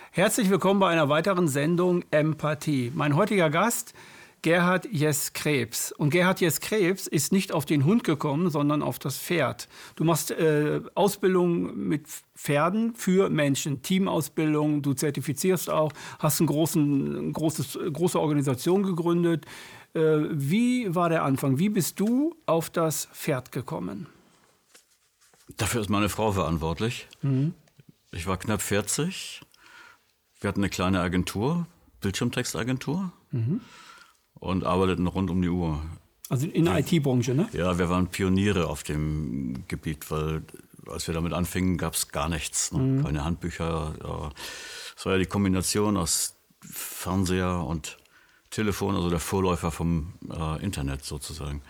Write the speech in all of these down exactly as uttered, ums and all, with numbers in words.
Herzlich willkommen bei einer weiteren Sendung Empathie. Mein heutiger Gast, Gerhard Jess-Krebs. Und Gerhard Jess-Krebs ist nicht auf den Hund gekommen, sondern auf das Pferd. Du machst äh, Ausbildung mit Pferden für Menschen, Teamausbildung, du zertifizierst auch, hast eine großen, großes, große Organisation gegründet. Äh, wie war der Anfang? Wie bist du auf das Pferd gekommen? Dafür ist meine Frau verantwortlich. Mhm. Ich war knapp vierzig. Wir hatten eine kleine Agentur, Bildschirmtextagentur, mhm. und arbeiteten rund um die Uhr. Also in der I T-Branche, ne? Ja, wir waren Pioniere auf dem Gebiet, weil als wir damit anfingen, gab es gar nichts. Ne? Mhm. Keine Handbücher. Ja. Es war ja die Kombination aus Fernseher und Telefon, also der Vorläufer vom äh, Internet sozusagen.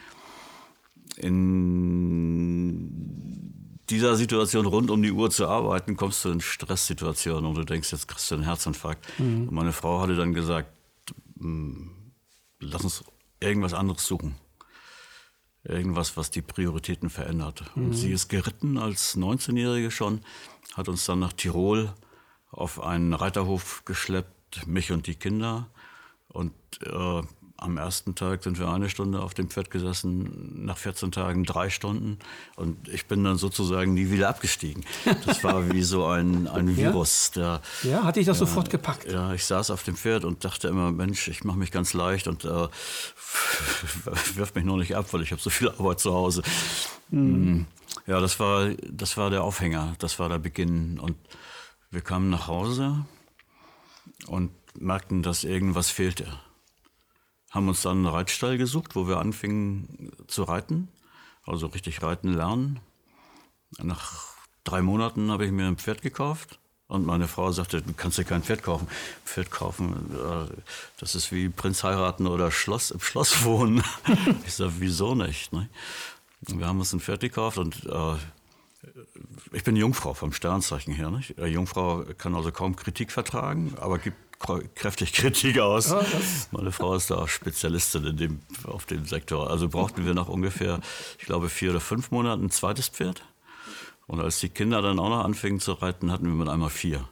In dieser Situation rund um die Uhr zu arbeiten, kommst du in Stresssituationen und du denkst, jetzt kriegst du einen Herzinfarkt. Mhm. Und meine Frau hatte dann gesagt, lass uns irgendwas anderes suchen. Irgendwas, was die Prioritäten verändert. Mhm. Und sie ist geritten als neunzehnjährige schon, hat uns dann nach Tirol auf einen Reiterhof geschleppt, mich und die Kinder. Und äh, am ersten Tag sind wir eine Stunde auf dem Pferd gesessen, nach vierzehn Tagen drei Stunden. Und ich bin dann sozusagen nie wieder abgestiegen. Das war wie so ein, ein Virus. Der, ja, hatte ich das ja, sofort gepackt? Ja, ich saß auf dem Pferd und dachte immer, Mensch, ich mache mich ganz leicht und äh, wirf mich nur nicht ab, weil ich habe so viel Arbeit zu Hause. Mhm. Ja, das war, das war der Aufhänger, das war der Beginn. Und wir kamen nach Hause und merkten, dass irgendwas fehlte. Haben uns dann einen Reitstall gesucht, wo wir anfingen zu reiten, also richtig reiten lernen. Nach drei Monaten habe ich mir ein Pferd gekauft und meine Frau sagte, du kannst dir kein Pferd kaufen. Pferd kaufen, das ist wie Prinz heiraten oder Schloss, im Schloss wohnen. Ich sage, wieso nicht? Ne? Wir haben uns ein Pferd gekauft und äh, ich bin Jungfrau vom Sternzeichen her. Nicht? Jungfrau kann also kaum Kritik vertragen, aber gibt kräftig Kritik aus. Ja, meine Frau ist da Spezialistin in dem, auf dem Sektor. Also brauchten wir nach ungefähr, ich glaube, vier oder fünf Monaten ein zweites Pferd. Und als die Kinder dann auch noch anfingen zu reiten, hatten wir mit einmal vier.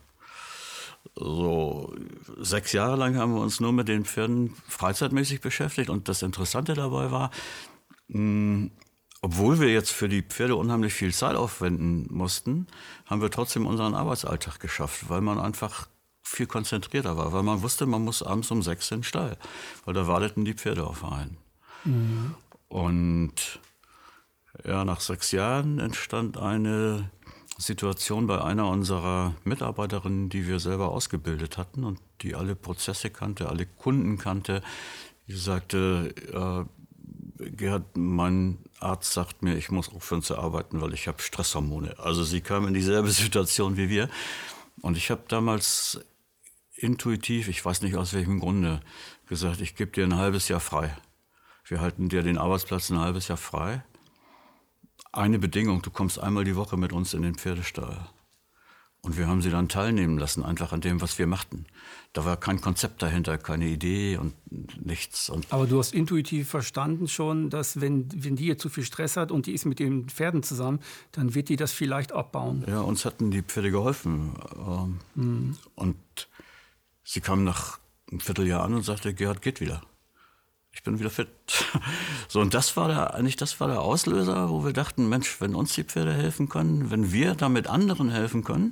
So sechs Jahre lang haben wir uns nur mit den Pferden freizeitmäßig beschäftigt. Und das Interessante dabei war, mh, obwohl wir jetzt für die Pferde unheimlich viel Zeit aufwenden mussten, haben wir trotzdem unseren Arbeitsalltag geschafft, weil man einfach viel konzentrierter war, weil man wusste, man muss abends um sechs in den Stall, weil da warteten die Pferde auf einen. Mhm. Und ja, nach sechs Jahren entstand eine Situation bei einer unserer Mitarbeiterinnen, die wir selber ausgebildet hatten und die alle Prozesse kannte, alle Kunden kannte. Die sagte, äh, Gerhard, mein Arzt sagt mir, ich muss aufhören zu arbeiten, weil ich habe Stresshormone. Also sie kam in dieselbe Situation wie wir. Und ich habe damals intuitiv, ich weiß nicht aus welchem Grunde, gesagt, ich gebe dir ein halbes Jahr frei. Wir halten dir den Arbeitsplatz ein halbes Jahr frei. Eine Bedingung, du kommst einmal die Woche mit uns in den Pferdestall. Und wir haben sie dann teilnehmen lassen, einfach an dem, was wir machten. Da war kein Konzept dahinter, keine Idee und nichts. Und aber du hast intuitiv verstanden schon, dass wenn, wenn die jetzt zu viel Stress hat und die ist mit den Pferden zusammen, dann wird die das vielleicht abbauen. Ja, uns hatten die Pferde geholfen. Mhm. Und sie kam nach einem Vierteljahr an und sagte, Gerhard, geht wieder. Ich bin wieder fit. So, und das war der, eigentlich das war der Auslöser, wo wir dachten, Mensch, wenn uns die Pferde helfen können, wenn wir damit anderen helfen können,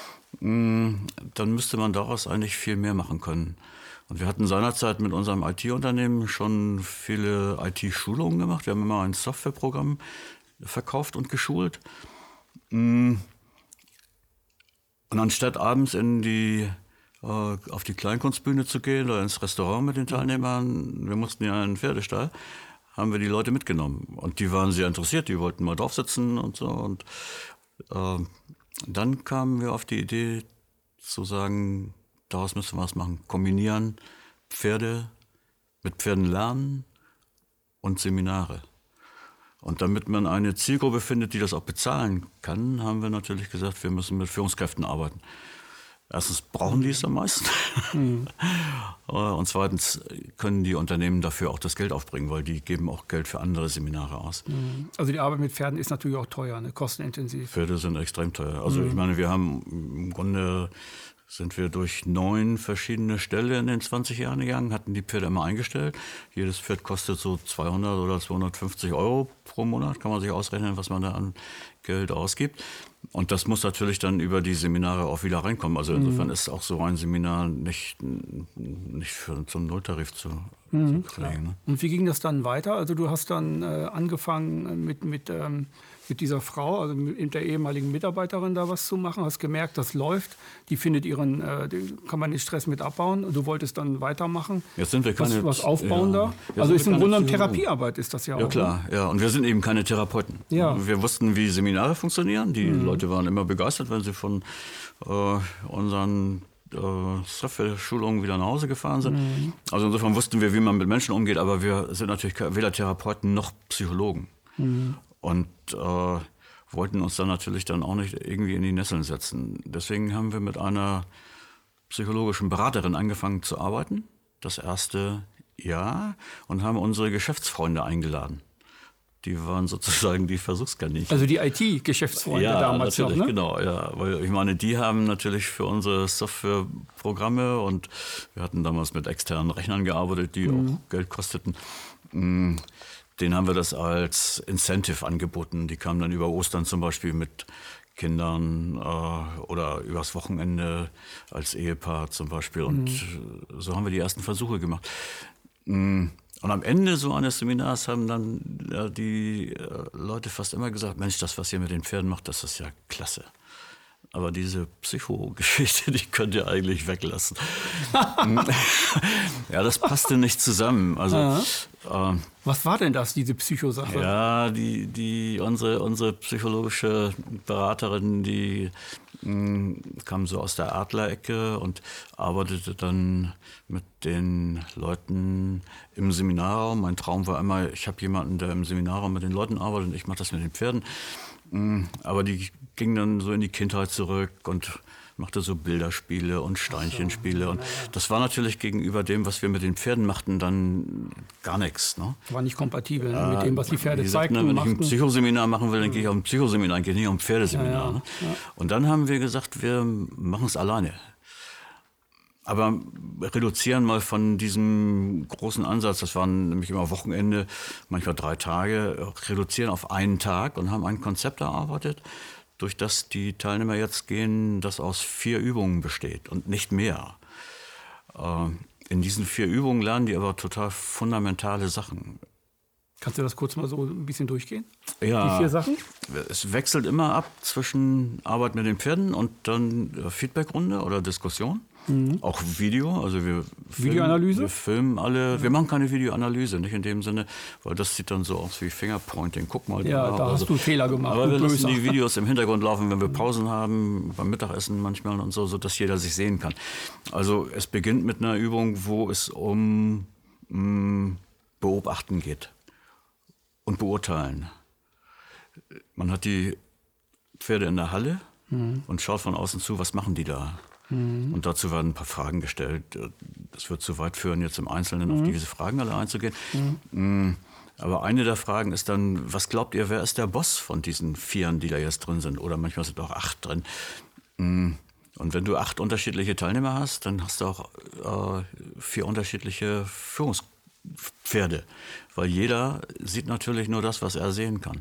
dann müsste man daraus eigentlich viel mehr machen können. Und wir hatten seinerzeit mit unserem I T-Unternehmen schon viele I T-Schulungen gemacht. Wir haben immer ein Softwareprogramm verkauft und geschult. Und anstatt abends in die auf die Kleinkunstbühne zu gehen oder ins Restaurant mit den Teilnehmern, wir mussten ja in einen Pferdestall, haben wir die Leute mitgenommen. Und die waren sehr interessiert, die wollten mal drauf sitzen und so. Und äh, dann kamen wir auf die Idee zu sagen, daraus müssen wir was machen. Kombinieren Pferde mit Pferden lernen und Seminare. Und damit man eine Zielgruppe findet, die das auch bezahlen kann, haben wir natürlich gesagt, wir müssen mit Führungskräften arbeiten. Erstens brauchen die es am meisten. Mhm. Und zweitens können die Unternehmen dafür auch das Geld aufbringen, weil die geben auch Geld für andere Seminare aus. Mhm. Also die Arbeit mit Pferden ist natürlich auch teuer, ne? Kostenintensiv. Pferde sind extrem teuer. Also mhm. ich meine, wir haben im Grunde sind wir durch neun verschiedene Ställe in den zwanzig Jahren gegangen, hatten die Pferde immer eingestellt. Jedes Pferd kostet so zweihundert oder zweihundertfünfzig Euro pro Monat, kann man sich ausrechnen, was man da an Geld ausgibt. Und das muss natürlich dann über die Seminare auch wieder reinkommen. Also insofern mhm. ist auch so ein Seminar nicht, nicht für, zum Nulltarif zu, mhm. zu kriegen. Ne? Und wie ging das dann weiter? Also du hast dann äh, angefangen mit, mit, ähm, mit dieser Frau, also mit der ehemaligen Mitarbeiterin da was zu machen, hast gemerkt, das läuft, die findet ihren, äh, die kann man den Stress mit abbauen und du wolltest dann weitermachen. Jetzt sind wir keine, was, was aufbauen ja, da? Also ist im Grunde genommen Therapiearbeit ist das ja, ja auch. Ja klar, ja. Und wir sind eben keine Therapeuten. Ja. Wir wussten, wie Seminare funktionieren. Die mhm. Leute waren immer begeistert, wenn sie von äh, unseren äh, Software-Schulungen wieder nach Hause gefahren sind. Mhm. Also insofern wussten wir, wie man mit Menschen umgeht, aber wir sind natürlich weder Therapeuten noch Psychologen. Mhm. Und äh, wollten uns dann natürlich dann auch nicht irgendwie in die Nesseln setzen. Deswegen haben wir mit einer psychologischen Beraterin angefangen zu arbeiten, das erste Jahr, und haben unsere Geschäftsfreunde eingeladen. Die waren sozusagen die Versuchskaninchen. Also die I T-Geschäftsfreunde ja, damals noch, ne? Genau, ja. Weil ich meine, die haben natürlich für unsere Softwareprogramme, und wir hatten damals mit externen Rechnern gearbeitet, die mhm. auch Geld kosteten. Denen haben wir das als Incentive angeboten. Die kamen dann über Ostern zum Beispiel mit Kindern äh, oder übers Wochenende als Ehepaar zum Beispiel. Und mhm. so haben wir die ersten Versuche gemacht. Und am Ende so eines Seminars haben dann ja, die äh, Leute fast immer gesagt, Mensch, das, was ihr mit den Pferden macht, das ist ja klasse. Aber diese Psychogeschichte, die könnt ihr eigentlich weglassen. Ja, das passte nicht zusammen. Also, äh, was war denn das, diese Psychosache? Ja, die, die, unsere, unsere psychologische Beraterin, die mh, kam so aus der Adlerecke und arbeitete dann mit den Leuten im Seminarraum. Mein Traum war immer, ich habe jemanden, der im Seminarraum mit den Leuten arbeitet und ich mache das mit den Pferden. Aber die ging dann so in die Kindheit zurück und machte so Bilderspiele und Steinchenspiele. Und das war natürlich gegenüber dem, was wir mit den Pferden machten, dann gar nichts. Ne? War nicht kompatibel ne? mit dem, was die Pferde zeigten. Ne, wenn ich ein Psychoseminar machen will, dann gehe ich auf ein Psychoseminar, gehe nicht auf ein Pferdeseminar. Ja, ja. Ne? Ja. Und dann haben wir gesagt, wir machen es alleine. Aber reduzieren mal von diesem großen Ansatz, das waren nämlich immer Wochenende, manchmal drei Tage, reduzieren auf einen Tag und haben ein Konzept erarbeitet, durch das die Teilnehmer jetzt gehen, das aus vier Übungen besteht und nicht mehr. In diesen vier Übungen lernen die aber total fundamentale Sachen. Kannst du das kurz mal so ein bisschen durchgehen? Ja, die vier Sachen? Es wechselt immer ab zwischen Arbeit mit den Pferden und dann Feedbackrunde oder Diskussion. Mhm. Auch Video, also wir filmen, Videoanalyse? Wir filmen alle, ja. Wir machen keine Videoanalyse, nicht in dem Sinne, weil das sieht dann so aus wie Fingerpointing. Guck mal, ja, da, da also, hast du Fehler gemacht. Aber wir lassen die Videos im Hintergrund laufen, wenn wir Pausen haben, beim Mittagessen manchmal und so, sodass jeder sich sehen kann. Also es beginnt mit einer Übung, wo es um mh, Beobachten geht und Beurteilen. Man hat die Pferde in der Halle mhm. und schaut von außen zu, was machen die da? Mhm. Und dazu werden ein paar Fragen gestellt. Das wird zu weit führen, jetzt im Einzelnen mhm. auf diese Fragen alle einzugehen. Mhm. Aber eine der Fragen ist dann, was glaubt ihr, wer ist der Boss von diesen Vieren, die da jetzt drin sind? Oder manchmal sind auch acht drin. Und wenn du acht unterschiedliche Teilnehmer hast, dann hast du auch äh, vier unterschiedliche Führungspferde. Weil jeder sieht natürlich nur das, was er sehen kann.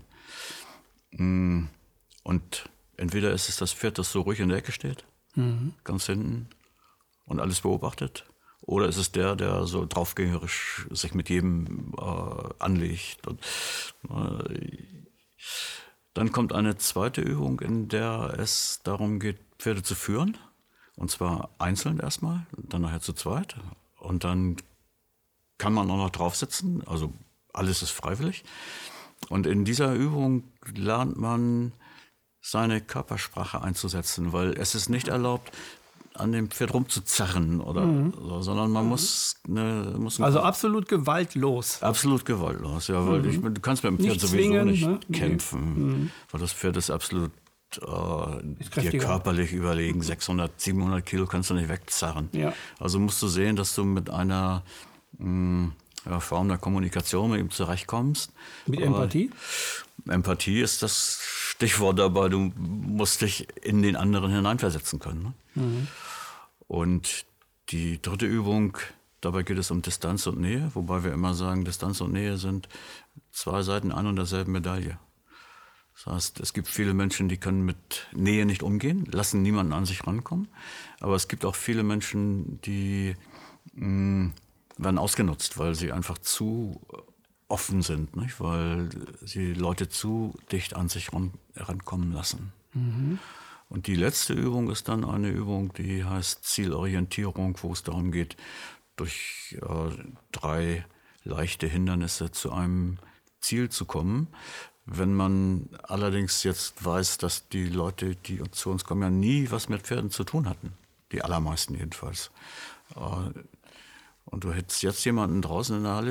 Und entweder ist es das Pferd, das so ruhig in der Ecke steht, mhm. ganz hinten und alles beobachtet. Oder ist es der, der so draufgängerisch sich mit jedem äh, anlegt. Und, äh, dann kommt eine zweite Übung, in der es darum geht, Pferde zu führen. Und zwar einzeln erstmal, dann nachher zu zweit. Und dann kann man auch noch drauf sitzen, also alles ist freiwillig. Und in dieser Übung lernt man, seine Körpersprache einzusetzen, weil es ist nicht erlaubt, an dem Pferd rumzuzerren oder mhm. so, sondern man muss, eine, muss also absolut gewaltlos. Absolut gewaltlos, ja, weil mhm. ich, du kannst mit dem Pferd nicht sowieso zwingen, nicht ne? kämpfen, mhm. weil das Pferd ist absolut äh, dir körperlich überlegen. sechshundert, siebenhundert Kilo kannst du nicht wegzerren. Ja. Also musst du sehen, dass du mit einer mh, ja, Form der Kommunikation mit ihm zurechtkommst. Mit Empathie? Äh, Empathie ist das Stichwort dabei. Du musst dich in den anderen hineinversetzen können. Ne? Mhm. Und die dritte Übung, dabei geht es um Distanz und Nähe, wobei wir immer sagen, Distanz und Nähe sind zwei Seiten einer und derselben Medaille. Das heißt, es gibt viele Menschen, die können mit Nähe nicht umgehen, lassen niemanden an sich rankommen. Aber es gibt auch viele Menschen, die mh, werden ausgenutzt, weil sie einfach zu offen sind, nicht? Weil sie Leute zu dicht an sich ran, rankommen lassen. Mhm. Und die letzte Übung ist dann eine Übung, die heißt Zielorientierung, wo es darum geht, durch äh, drei leichte Hindernisse zu einem Ziel zu kommen. Wenn man allerdings jetzt weiß, dass die Leute, die zu uns kommen, ja nie was mit Pferden zu tun hatten, die allermeisten jedenfalls. Äh, und du hättest jetzt jemanden draußen in der Halle,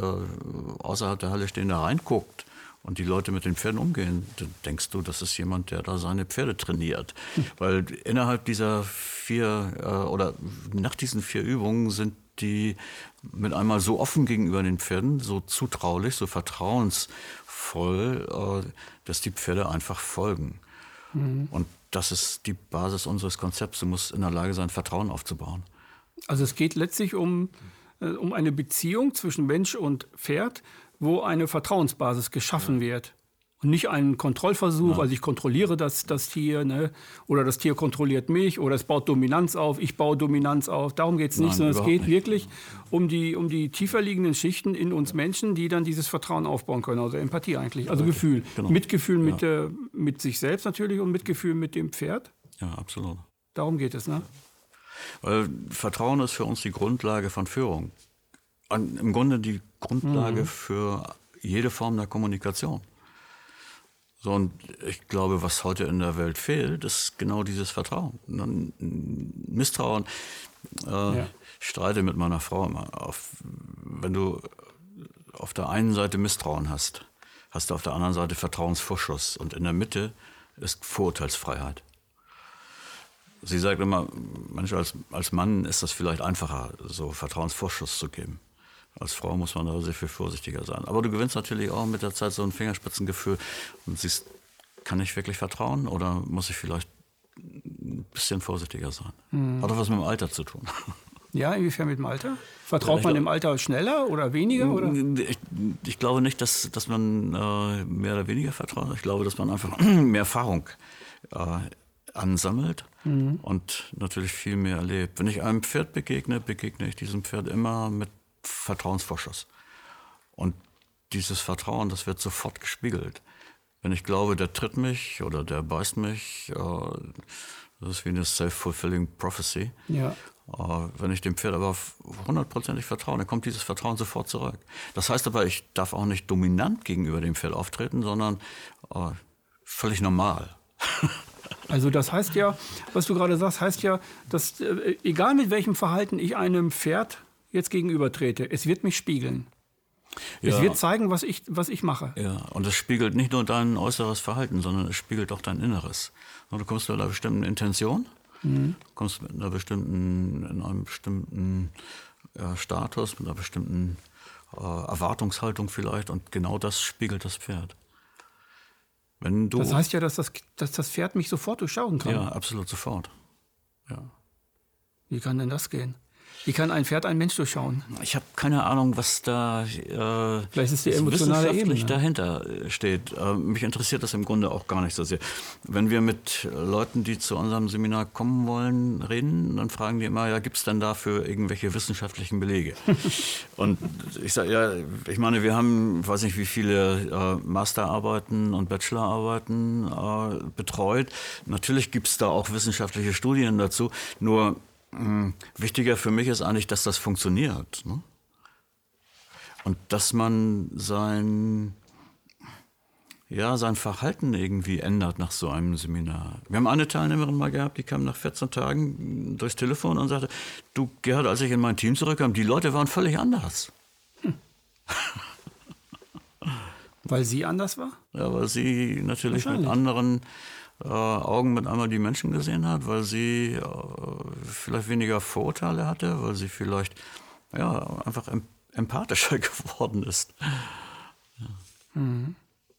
äh, außerhalb der Halle stehen, der reinguckt und die Leute mit den Pferden umgehen, dann denkst du, das ist jemand, der da seine Pferde trainiert. Hm. Weil innerhalb dieser vier äh, oder nach diesen vier Übungen sind die mit einmal so offen gegenüber den Pferden, so zutraulich, so vertrauensvoll, äh, dass die Pferde einfach folgen. Mhm. Und das ist die Basis unseres Konzepts. Du musst in der Lage sein, Vertrauen aufzubauen. Also es geht letztlich um, äh, um eine Beziehung zwischen Mensch und Pferd, wo eine Vertrauensbasis geschaffen ja. wird. Und nicht ein Kontrollversuch, ja. also ich kontrolliere das, das Tier, ne? Oder das Tier kontrolliert mich, oder es baut Dominanz auf, ich baue Dominanz auf. Darum geht es nicht, sondern es geht nicht. wirklich um die, um die tiefer liegenden Schichten in uns Menschen, die dann dieses Vertrauen aufbauen können. Also Empathie eigentlich, also okay. Gefühl. Genau. Mitgefühl ja. mit, äh, mit sich selbst natürlich und Mitgefühl mit dem Pferd. Ja, absolut. Darum geht es, ne? Weil Vertrauen ist für uns die Grundlage von Führung. Und im Grunde die Grundlage mhm. für jede Form der Kommunikation. So, und ich glaube, was heute in der Welt fehlt, ist genau dieses Vertrauen. Misstrauen. Äh, ja. Ich streite mit meiner Frau immer. Auf, wenn du auf der einen Seite Misstrauen hast, hast du auf der anderen Seite Vertrauensvorschuss. Und in der Mitte ist Vorurteilsfreiheit. Sie sagt immer, Mensch, als, als Mann ist das vielleicht einfacher, so Vertrauensvorschuss zu geben. Als Frau muss man da sehr viel vorsichtiger sein. Aber du gewinnst natürlich auch mit der Zeit so ein Fingerspitzengefühl und siehst, kann ich wirklich vertrauen oder muss ich vielleicht ein bisschen vorsichtiger sein? Hm. Hat doch was mit dem Alter zu tun. Ja, inwiefern mit dem Alter? Vertraut ja, man im Alter schneller oder weniger? Oder? Ich, ich glaube nicht, dass, dass man äh, mehr oder weniger vertraut. Ich glaube, dass man einfach mehr Erfahrung äh, ansammelt mhm. und natürlich viel mehr erlebt. Wenn ich einem Pferd begegne, begegne ich diesem Pferd immer mit Vertrauensvorschuss. Und dieses Vertrauen, das wird sofort gespiegelt. Wenn ich glaube, der tritt mich oder der beißt mich, äh, das ist wie eine self-fulfilling prophecy. Ja. Äh, wenn ich dem Pferd aber hundertprozentig vertraue, dann kommt dieses Vertrauen sofort zurück. Das heißt aber, ich darf auch nicht dominant gegenüber dem Pferd auftreten, sondern äh, völlig normal. Also das heißt ja, was du gerade sagst, heißt ja, dass äh, egal mit welchem Verhalten ich einem Pferd jetzt gegenübertrete, es wird mich spiegeln. Ja. Es wird zeigen, was ich, was ich mache. Ja, und es spiegelt nicht nur dein äußeres Verhalten, sondern es spiegelt auch dein Inneres. Und du kommst mit einer bestimmten Intention, mhm. du kommst mit einer bestimmten, in einem bestimmten ja, Status, mit einer bestimmten äh, Erwartungshaltung vielleicht, und genau das spiegelt das Pferd. Wenn du, das heißt ja, dass das, dass das Pferd mich sofort durchschauen kann. Ja, absolut sofort. Ja. Wie kann denn das gehen? Wie kann ein Pferd einen Mensch durchschauen? Ich habe keine Ahnung, was da äh, Vielleicht ist die emotionale wissenschaftlich Ebene dahinter steht. Äh, mich interessiert das im Grunde auch gar nicht so sehr. Wenn wir mit Leuten, die zu unserem Seminar kommen wollen, reden, dann fragen die immer, ja, gibt es denn dafür irgendwelche wissenschaftlichen Belege? Und ich sage, ja, ich meine, wir haben, weiß nicht, wie viele äh, Masterarbeiten und Bachelorarbeiten äh, betreut. Natürlich gibt es da auch wissenschaftliche Studien dazu, nur wichtiger für mich ist eigentlich, dass das funktioniert. Ne? Und dass man sein, ja, sein Verhalten irgendwie ändert nach so einem Seminar. Wir haben eine Teilnehmerin mal gehabt, die kam nach vierzehn Tagen durchs Telefon und sagte, du Gerhard, als ich in mein Team zurückkam, die Leute waren völlig anders. Hm. Weil sie anders war? Ja, weil sie natürlich mit anderen Äh, Augen mit einmal die Menschen gesehen hat, weil sie äh, vielleicht weniger Vorurteile hatte, weil sie vielleicht ja, einfach em- empathischer geworden ist. Ja. Mhm.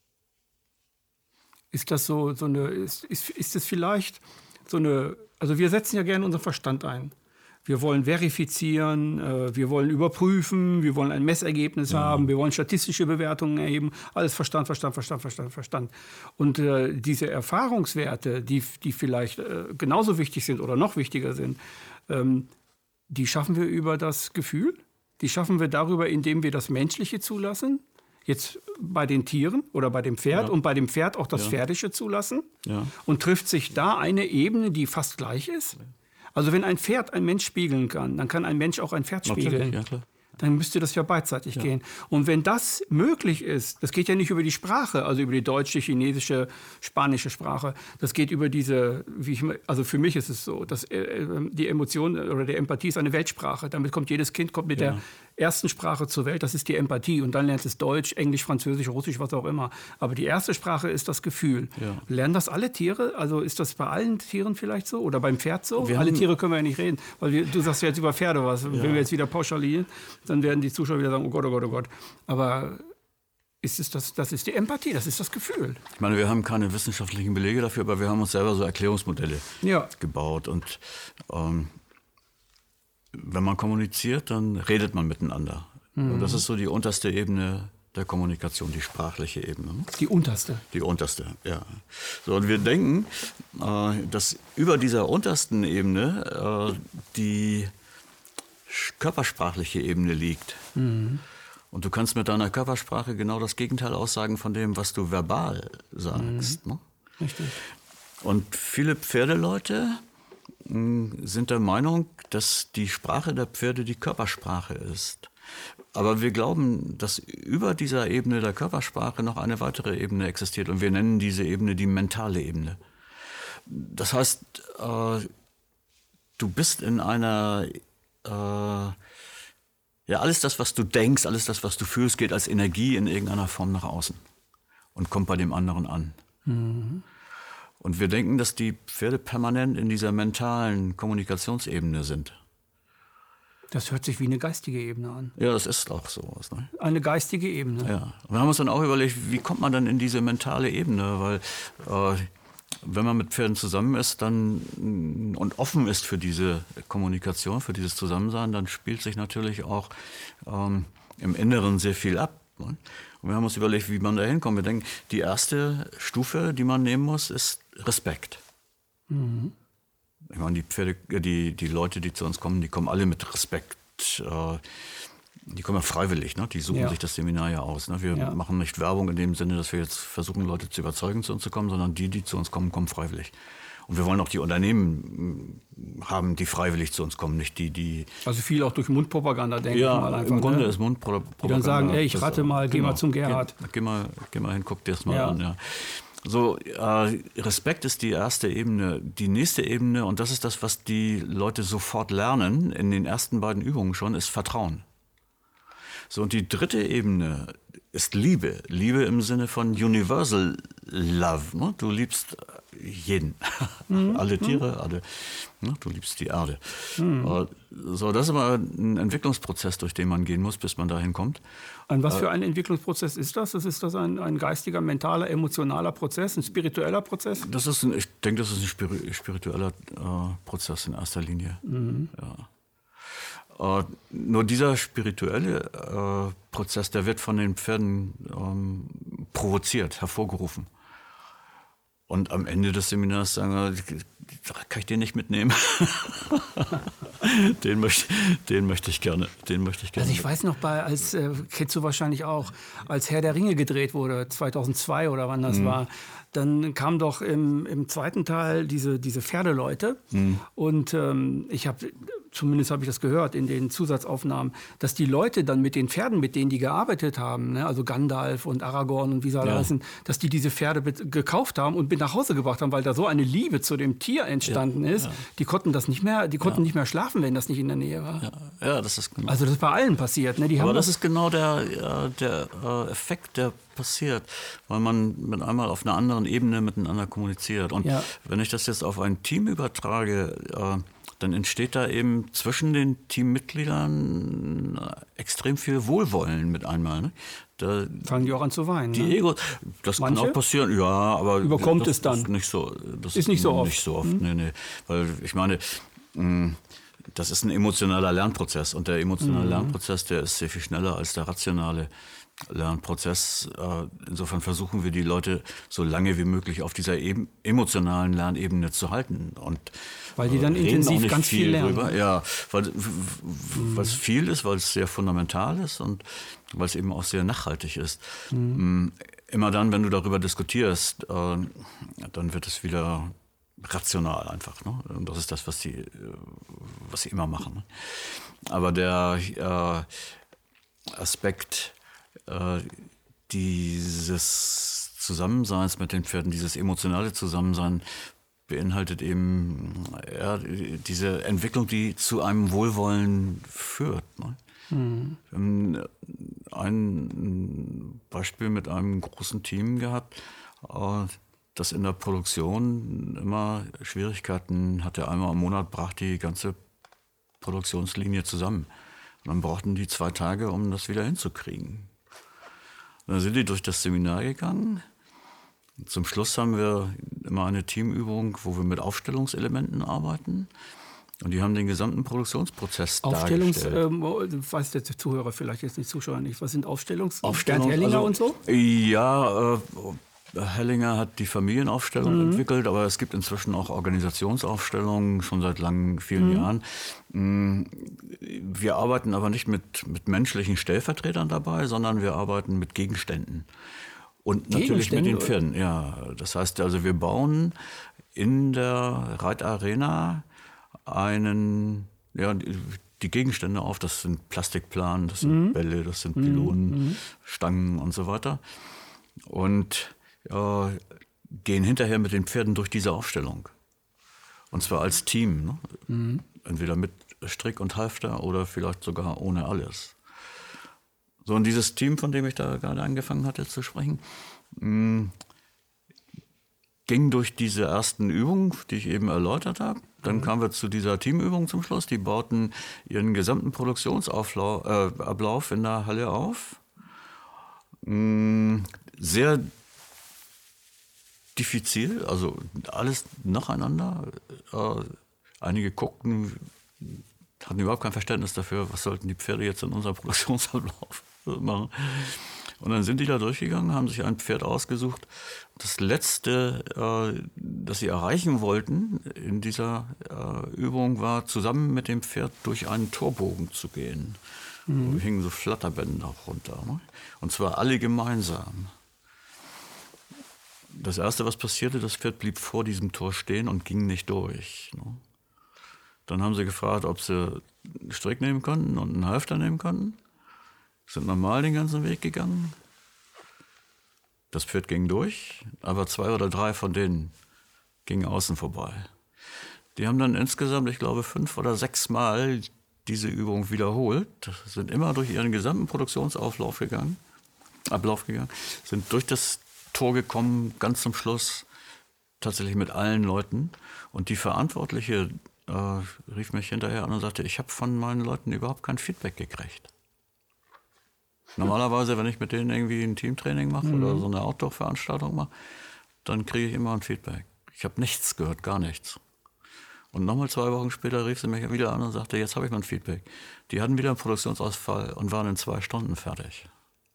Ist das so, so eine, ist, ist, ist es vielleicht so eine, also wir setzen ja gerne unseren Verstand ein. Wir wollen verifizieren, äh, wir wollen überprüfen, wir wollen ein Messergebnis ja. haben, wir wollen statistische Bewertungen erheben. Alles Verstand, Verstand, Verstand, Verstand, Verstand. Und äh, diese Erfahrungswerte, die, die vielleicht äh, genauso wichtig sind oder noch wichtiger sind, ähm, die schaffen wir über das Gefühl. Die schaffen wir darüber, indem wir das Menschliche zulassen. Jetzt bei den Tieren oder bei dem Pferd ja. und bei dem Pferd auch das ja. Pferdische zulassen. Ja. Und trifft sich da eine Ebene, die fast gleich ist. Also wenn ein Pferd ein Mensch spiegeln kann, dann kann ein Mensch auch ein Pferd spiegeln. Ja, klar. Dann müsste das ja beidseitig ja. gehen. Und wenn das möglich ist, das geht ja nicht über die Sprache, also über die deutsche, chinesische, spanische Sprache. Das geht über diese, wie ich, also für mich ist es so, dass äh, die Emotion oder die Empathie ist eine Weltsprache. Damit kommt jedes Kind kommt mit ja. der ersten Sprache zur Welt, das ist die Empathie. Und dann lernt es Deutsch, Englisch, Französisch, Russisch, was auch immer. Aber die erste Sprache ist das Gefühl. Ja. Lernen das alle Tiere? Also ist das bei allen Tieren vielleicht so? Oder beim Pferd so? Wir alle Tiere können wir ja nicht reden. Weil wir, du sagst ja jetzt über Pferde was. Ja. Wenn wir jetzt wieder pauschalieren, dann werden die Zuschauer wieder sagen, oh Gott, oh Gott, oh Gott. Aber ist es das, das ist die Empathie, das ist das Gefühl. Ich meine, wir haben keine wissenschaftlichen Belege dafür, aber wir haben uns selber so Erklärungsmodelle ja. gebaut. Und ähm, wenn man kommuniziert, dann redet man miteinander. Mhm. Und das ist so die unterste Ebene der Kommunikation, die sprachliche Ebene. Die unterste? Die unterste, ja. So, und wir denken, äh, dass über dieser untersten Ebene äh, die körpersprachliche Ebene liegt. Mhm. Und du kannst mit deiner Körpersprache genau das Gegenteil aussagen von dem, was du verbal sagst. Mhm. Ne? Richtig. Und viele Pferdeleute sind der Meinung, dass die Sprache der Pferde die Körpersprache ist. Aber wir glauben, dass über dieser Ebene der Körpersprache noch eine weitere Ebene existiert. Und wir nennen diese Ebene die mentale Ebene. Das heißt, äh, du bist in einer... Äh, ja, alles das, was du denkst, alles das, was du fühlst, geht als Energie in irgendeiner Form nach außen und kommt bei dem anderen an. Mhm. Und wir denken, dass die Pferde permanent in dieser mentalen Kommunikationsebene sind. Das hört sich wie eine geistige Ebene an. Ja, das ist auch sowas. Ne? Eine geistige Ebene. Ja. Wir haben uns dann auch überlegt, wie kommt man dann in diese mentale Ebene? Weil äh, wenn man mit Pferden zusammen ist dann, und offen ist für diese Kommunikation, für dieses Zusammensein, dann spielt sich natürlich auch ähm, im Inneren sehr viel ab. Ne? Und wir haben uns überlegt, wie man da hinkommt. Wir denken, die erste Stufe, die man nehmen muss, ist Respekt. Mhm. Ich meine, die Pferde, die, die Leute, die zu uns kommen, die kommen alle mit Respekt. Äh, die kommen ja freiwillig, ne? Die suchen ja. sich das Seminar ja aus. Ne? Wir ja. machen nicht Werbung in dem Sinne, dass wir jetzt versuchen, Leute zu überzeugen, zu uns zu kommen, sondern die, die zu uns kommen, kommen freiwillig. Und wir wollen auch die Unternehmen haben, die freiwillig zu uns kommen, nicht die, die... Also viel auch durch Mundpropaganda, denke ja, ich mal einfach. im Grunde ne? ist Mundpropaganda... Die dann sagen, ey, ich rate mal, geh genau, mal zum Gerhard. Geh, geh, mal, geh mal hin, guck dir das mal ja. an, ja. So, äh, Respekt ist die erste Ebene. Die nächste Ebene, und das ist das, was die Leute sofort lernen, in den ersten beiden Übungen schon, ist Vertrauen. So, und die dritte Ebene ist Liebe. Liebe im Sinne von Universal Love. Ne? Du liebst jeden. Mhm. Alle Tiere, alle. Ne? Du liebst die Erde. Mhm. So, das ist aber ein Entwicklungsprozess, durch den man gehen muss, bis man dahin kommt. An was für ein Entwicklungsprozess ist das? Ist das ein, ein geistiger, mentaler, emotionaler Prozess, ein spiritueller Prozess? Das ist ein, ich denke, das ist ein spiritueller äh, Prozess in erster Linie. Mhm. Ja. Uh, nur dieser spirituelle uh, Prozess, der wird von den Pferden um, provoziert, hervorgerufen. Und am Ende des Seminars sagen wir, kann ich den nicht mitnehmen? den, möchte, den möchte ich gerne. Den möchte ich gerne. Also ich weiß noch, bei, als, äh, kennst du wahrscheinlich auch, als Herr der Ringe gedreht wurde, zweitausendzwei oder wann das mhm. war, dann kam doch im, im zweiten Teil diese, diese Pferdeleute. Mhm. Und ähm, ich habe... Zumindest habe ich das gehört in den Zusatzaufnahmen, dass die Leute dann mit den Pferden, mit denen die gearbeitet haben, ne, also Gandalf und Aragorn und wie sie alle heißen, ja. dass die diese Pferde gekauft haben und mit nach Hause gebracht haben, weil da so eine Liebe zu dem Tier entstanden ja. ist. Ja. Die konnten das nicht mehr, die konnten ja. nicht mehr schlafen, wenn das nicht in der Nähe war. Ja, ja das ist genau. Also das ist bei allen passiert. Ne? Die Aber haben das, das ist genau der, ja, der äh, Effekt, der passiert, weil man mit einmal auf einer anderen Ebene miteinander kommuniziert. Und ja. wenn ich das jetzt auf ein Team übertrage, äh, dann entsteht da eben zwischen den Teammitgliedern extrem viel Wohlwollen mit einmal. Ne? Da fangen die auch an zu weinen. Die ne? Ego, das Manche? kann auch passieren, ja, aber überkommt das es dann? Ist nicht so, das ist nicht so oft. Nicht so oft, hm? nee, nee. Weil ich meine, mh, das ist ein emotionaler Lernprozess. Und der emotionale Mhm. Lernprozess, der ist sehr viel schneller als der rationale Lernprozess. Äh, insofern versuchen wir die Leute so lange wie möglich auf dieser eben, emotionalen Lernebene zu halten. Und weil die dann äh, reden auch intensiv nicht ganz viel lernen. drüber. Ja, weil mhm. es viel ist, weil es sehr fundamental ist und weil es eben auch sehr nachhaltig ist. Mhm. Immer dann, wenn du darüber diskutierst, äh, dann wird es wieder rational einfach. Ne? Und das ist das, was sie, was sie immer machen. Ne? Aber der äh, Aspekt äh, dieses Zusammenseins mit den Pferden, dieses emotionale Zusammensein, beinhaltet eben ja, diese Entwicklung, die zu einem Wohlwollen führt. Ne? Mhm. Wir haben ein Beispiel mit einem großen Team gehabt, äh, das in der Produktion immer Schwierigkeiten hatte. Einmal im Monat brach die ganze Produktionslinie zusammen. Und dann brauchten die zwei Tage, um das wieder hinzukriegen. Und dann sind die durch das Seminar gegangen. Zum Schluss haben wir immer eine Teamübung, wo wir mit Aufstellungselementen arbeiten. Und die haben den gesamten Produktionsprozess Aufstellungs, dargestellt. Ähm, weiß der Zuhörer vielleicht jetzt nicht, Zuschauer nicht. Was sind Aufstellungs... Aufstellungs Bernd Hellinger also, und so? Ja, äh, Hellinger hat die Familienaufstellung Mhm. entwickelt, aber es gibt inzwischen auch Organisationsaufstellungen, schon seit langen, vielen mhm. Jahren. Wir arbeiten aber nicht mit, mit menschlichen Stellvertretern dabei, sondern wir arbeiten mit Gegenständen. Und natürlich mit den Pferden, ja. Das heißt also, wir bauen in der Reitarena einen, ja, die Gegenstände auf. Das sind Plastikplanen, das sind mhm. Bälle, das sind Pylonen, mhm. Stangen und so weiter. Und ja, gehen hinterher mit den Pferden durch diese Aufstellung. Und zwar als Team. Ne? Mhm. Entweder mit Strick und Halfter oder vielleicht sogar ohne alles. So, und dieses Team, von dem ich da gerade angefangen hatte zu sprechen, mh, ging durch diese ersten Übungen, die ich eben erläutert habe. Dann mhm. kamen wir zu dieser Teamübung zum Schluss. Die bauten ihren gesamten Produktionsablauf äh, in der Halle auf. Mh, sehr diffizil, also alles nacheinander. Äh, einige guckten, hatten überhaupt kein Verständnis dafür, was sollten die Pferde jetzt in unserem Produktionsablauf machen. Und dann sind die da durchgegangen, haben sich ein Pferd ausgesucht. Das Letzte, äh, das sie erreichen wollten in dieser äh, Übung, war, zusammen mit dem Pferd durch einen Torbogen zu gehen. Mhm. Da hingen so Flatterbänder runter. Ne? Und zwar alle gemeinsam. Das Erste, was passierte, das Pferd blieb vor diesem Tor stehen und ging nicht durch. Ne? Dann haben sie gefragt, ob sie einen Strick nehmen konnten und einen Halfter nehmen konnten. Sind normal den ganzen Weg gegangen. Das Pferd ging durch, aber zwei oder drei von denen gingen außen vorbei. Die haben dann insgesamt, ich glaube, fünf oder sechs Mal diese Übung wiederholt, sind immer durch ihren gesamten Produktionsablauf gegangen, Ablauf gegangen, sind durch das Tor gekommen, ganz zum Schluss, tatsächlich mit allen Leuten. Und die Verantwortliche äh, rief mich hinterher an und sagte, ich habe von meinen Leuten überhaupt kein Feedback gekriegt. Normalerweise, wenn ich mit denen irgendwie ein Teamtraining mache mhm. oder so eine Outdoor-Veranstaltung mache, dann kriege ich immer ein Feedback. Ich habe nichts gehört, gar nichts. Und nochmal zwei Wochen später rief sie mich wieder an und sagte, jetzt habe ich mal ein Feedback. Die hatten wieder einen Produktionsausfall und waren in zwei Stunden fertig.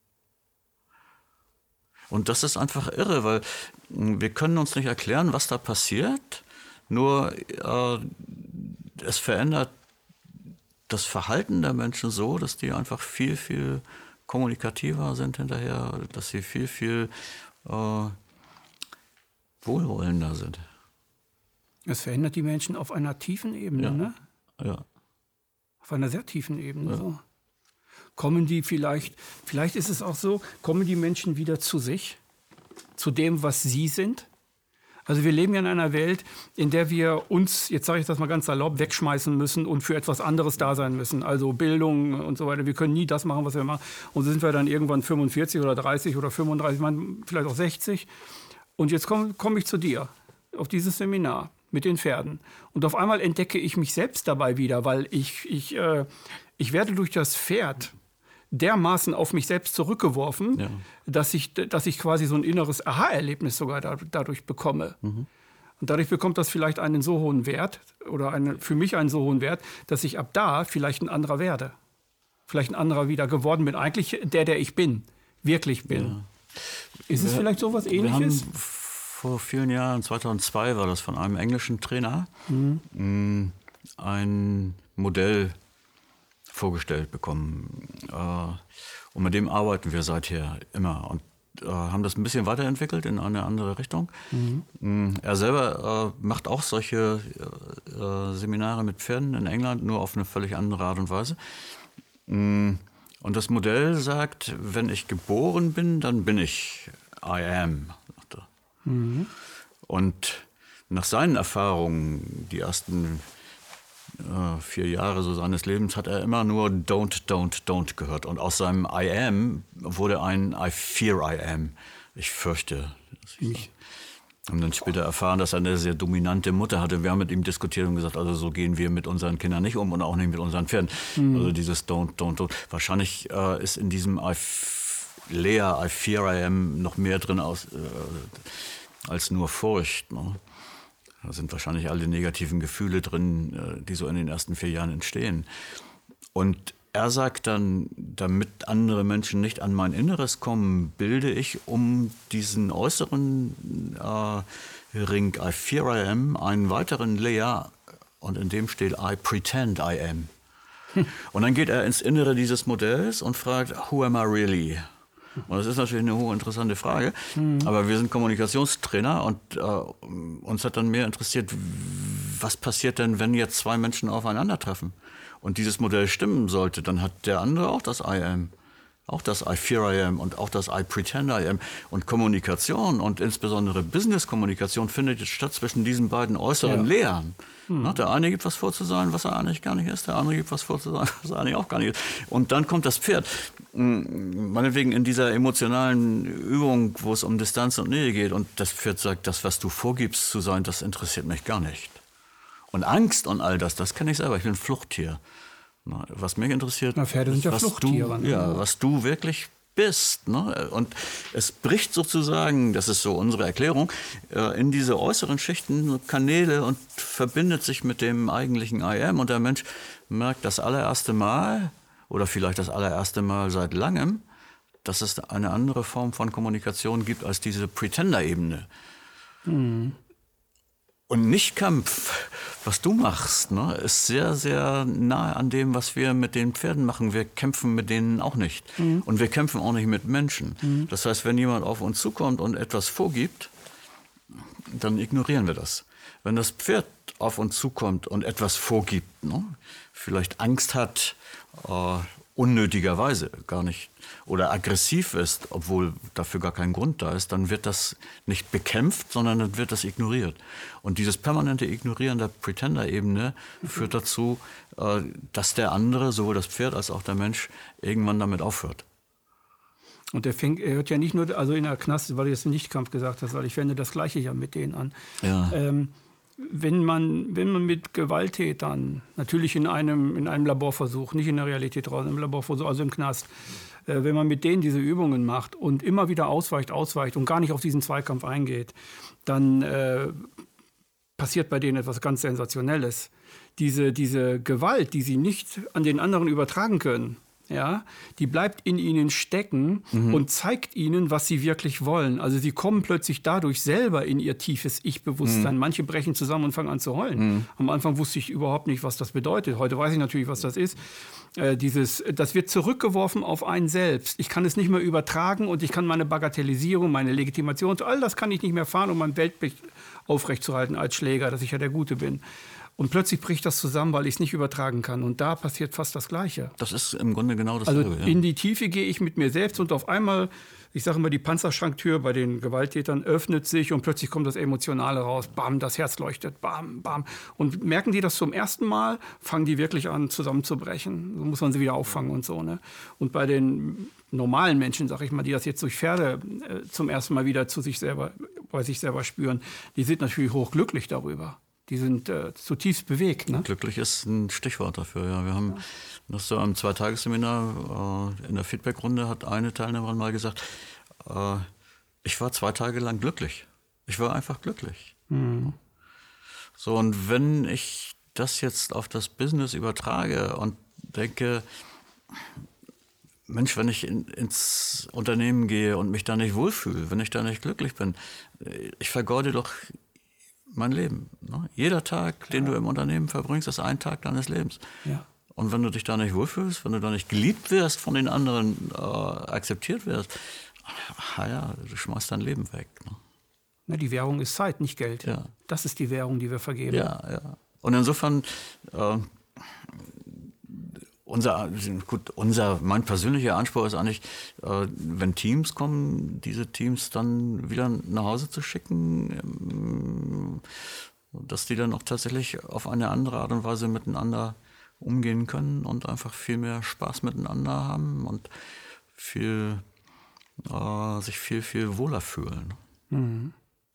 Und das ist einfach irre, weil wir können uns nicht erklären, was da passiert. Nur äh, es verändert das Verhalten der Menschen so, dass die einfach viel, viel kommunikativer sind hinterher, dass sie viel, viel äh, wohlwollender sind. Es verändert die Menschen auf einer tiefen Ebene, ja. ne? Ja. Auf einer sehr tiefen Ebene. Ja. So. Kommen die vielleicht, vielleicht ist es auch so, kommen die Menschen wieder zu sich, zu dem, was sie sind? Also wir leben ja in einer Welt, in der wir uns, jetzt sage ich das mal ganz salopp, wegschmeißen müssen und für etwas anderes da sein müssen. Also Bildung und so weiter. Wir können nie das machen, was wir machen. Und so sind wir dann irgendwann fünfundvierzig oder dreißig oder fünfunddreißig, vielleicht auch sechzig. Und jetzt komme komm ich zu dir auf dieses Seminar mit den Pferden. Und auf einmal entdecke ich mich selbst dabei wieder, weil ich, ich, äh, ich werde durch das Pferd dermaßen auf mich selbst zurückgeworfen, ja. dass ich, dass ich quasi so ein inneres Aha-Erlebnis sogar da, dadurch bekomme. Mhm. Und dadurch bekommt das vielleicht einen so hohen Wert oder einen, für mich einen so hohen Wert, dass ich ab da vielleicht ein anderer werde. Vielleicht ein anderer wieder geworden bin. Eigentlich der, der ich bin, wirklich bin. Ja. Ist es wir, vielleicht so was Ähnliches? Wir haben vor vielen Jahren, zweitausendzwei war das, von einem englischen Trainer mhm. ein Modell vorgestellt bekommen. Und mit dem arbeiten wir seither immer. Und haben das ein bisschen weiterentwickelt in eine andere Richtung. Mhm. Er selber äh, macht auch solche äh, Seminare mit Pferden in England, nur auf eine völlig andere Art und Weise. Und das Modell sagt, wenn ich geboren bin, dann bin ich I am. Mhm. Und nach seinen Erfahrungen, die ersten äh, vier Jahre so seines Lebens, hat er immer nur don't, don't, don't gehört. Und aus seinem I am wurde ein I fear I am. Ich fürchte. Ich haben dann später erfahren, dass er eine sehr dominante Mutter hatte. Wir haben mit ihm diskutiert und gesagt, also so gehen wir mit unseren Kindern nicht um und auch nicht mit unseren Pferden. Mhm. Also dieses don't, don't, don't. Wahrscheinlich äh, ist in diesem I f- Lea, I fear I am noch mehr drin aus, äh, als nur Furcht. Ne? Da sind wahrscheinlich alle negativen Gefühle drin, äh, die so in den ersten vier Jahren entstehen. Und er sagt dann, damit andere Menschen nicht an mein Inneres kommen, bilde ich um diesen äußeren äh, Ring I fear I am einen weiteren Layer und in dem steht I pretend I am. Hm. Und dann geht er ins Innere dieses Modells und fragt, who am I really? Und das ist natürlich eine hochinteressante Frage, hm. aber wir sind Kommunikationstrainer und äh, uns hat dann mehr interessiert, was passiert denn, wenn jetzt zwei Menschen aufeinandertreffen? Und dieses Modell stimmen sollte, dann hat der andere auch das I am, auch das I fear I am und auch das I pretend I am. Und Kommunikation und insbesondere Business-Kommunikation findet jetzt statt zwischen diesen beiden äußeren ja. Lehren. Hm. Der eine gibt was vor zu sein, was er eigentlich gar nicht ist, der andere gibt was vor zu sein, was er eigentlich auch gar nicht ist. Und dann kommt das Pferd. Meinetwegen in dieser emotionalen Übung, wo es um Distanz und Nähe geht und das Pferd sagt, das, was du vorgibst zu sein, das interessiert mich gar nicht. Und Angst und all das, das kenne ich selber. Ich bin ein Fluchttier. Was mich interessiert, Na, Pferde sind ja was, Fluchttiere, du, ne? ja, was du wirklich bist. Ne? Und es bricht sozusagen, das ist so unsere Erklärung, in diese äußeren Schichten, Kanäle und verbindet sich mit dem eigentlichen I am. Und der Mensch merkt das allererste Mal oder vielleicht das allererste Mal seit langem, dass es eine andere Form von Kommunikation gibt als diese Pretender-Ebene. Mhm. Und Nicht-Kampf, was du machst, ne, ist sehr, sehr nahe an dem, was wir mit den Pferden machen. Wir kämpfen mit denen auch nicht. Mhm. Und wir kämpfen auch nicht mit Menschen. Mhm. Das heißt, wenn jemand auf uns zukommt und etwas vorgibt, dann ignorieren wir das. Wenn das Pferd auf uns zukommt und etwas vorgibt, ne, vielleicht Angst hat, äh, unnötigerweise gar nicht, oder aggressiv ist, obwohl dafür gar kein Grund da ist, dann wird das nicht bekämpft, sondern dann wird das ignoriert. Und dieses permanente Ignorieren der Pretender-Ebene führt dazu, dass der andere, sowohl das Pferd als auch der Mensch, irgendwann damit aufhört. Und der fängt, er hört ja nicht nur, also in der Knast, weil du jetzt Nichtkampf gesagt hast, weil ich wende das Gleiche ja mit denen an. Ja. Ähm, Wenn man, wenn man mit Gewalttätern, natürlich in einem, in einem Laborversuch, nicht in der Realität draußen, im Laborversuch, also im Knast, äh, wenn man mit denen diese Übungen macht und immer wieder ausweicht, ausweicht und gar nicht auf diesen Zweikampf eingeht, dann äh, passiert bei denen etwas ganz Sensationelles. Diese, diese Gewalt, die sie nicht an den anderen übertragen können, ja, die bleibt in ihnen stecken mhm. und zeigt ihnen, was sie wirklich wollen. Also sie kommen plötzlich dadurch selber in ihr tiefes Ich-Bewusstsein. Mhm. Manche brechen zusammen und fangen an zu heulen. Mhm. Am Anfang wusste ich überhaupt nicht, was das bedeutet. Heute weiß ich natürlich, was das ist. Äh, dieses, das wird zurückgeworfen auf einen selbst. Ich kann es nicht mehr übertragen und ich kann meine Bagatellisierung, meine Legitimation, all das kann ich nicht mehr fahren, um mein Weltbild aufrechtzuerhalten als Schläger, dass ich ja der Gute bin. Und plötzlich bricht das zusammen, weil ich es nicht übertragen kann. Und da passiert fast das Gleiche. Das ist im Grunde genau dasselbe. Also ja. in die Tiefe gehe ich mit mir selbst und auf einmal, ich sage immer, die Panzerschranktür bei den Gewalttätern öffnet sich und plötzlich kommt das Emotionale raus. Bam, das Herz leuchtet, bam, bam. Und merken die das zum ersten Mal, fangen die wirklich an zusammenzubrechen. So muss man sie wieder auffangen und so. Ne? Und bei den normalen Menschen, sag ich mal, die das jetzt durch Pferde äh, zum ersten Mal wieder zu sich selber, bei sich selber spüren, die sind natürlich hochglücklich darüber. Die sind äh, zutiefst bewegt. Ne? Glücklich ist ein Stichwort dafür. Ja. Wir haben ja. das so am Zweitagesseminar äh, in der Feedbackrunde hat eine Teilnehmerin mal gesagt, äh, ich war zwei Tage lang glücklich. Ich war einfach glücklich. Mhm. So, und wenn ich das jetzt auf das Business übertrage und denke, Mensch, wenn ich in, ins Unternehmen gehe und mich da nicht wohlfühle, wenn ich da nicht glücklich bin, ich vergeude doch mein Leben. Ne? Jeder Tag, Klar. den du im Unternehmen verbringst, ist ein Tag deines Lebens. Ja. Und wenn du dich da nicht wohlfühlst, wenn du da nicht geliebt wirst, von den anderen äh, akzeptiert wirst, ah ja, du schmeißt dein Leben weg. Ne? Na, die Währung ist Zeit, nicht Geld. Ja. Das ist die Währung, die wir vergeben. Ja, ja. Und insofern, äh, unser, gut, unser, mein persönlicher Anspruch ist eigentlich, äh, wenn Teams kommen, diese Teams dann wieder nach Hause zu schicken, ähm, dass die dann auch tatsächlich auf eine andere Art und Weise miteinander umgehen können und einfach viel mehr Spaß miteinander haben und viel, äh, sich viel, viel wohler fühlen. Mhm.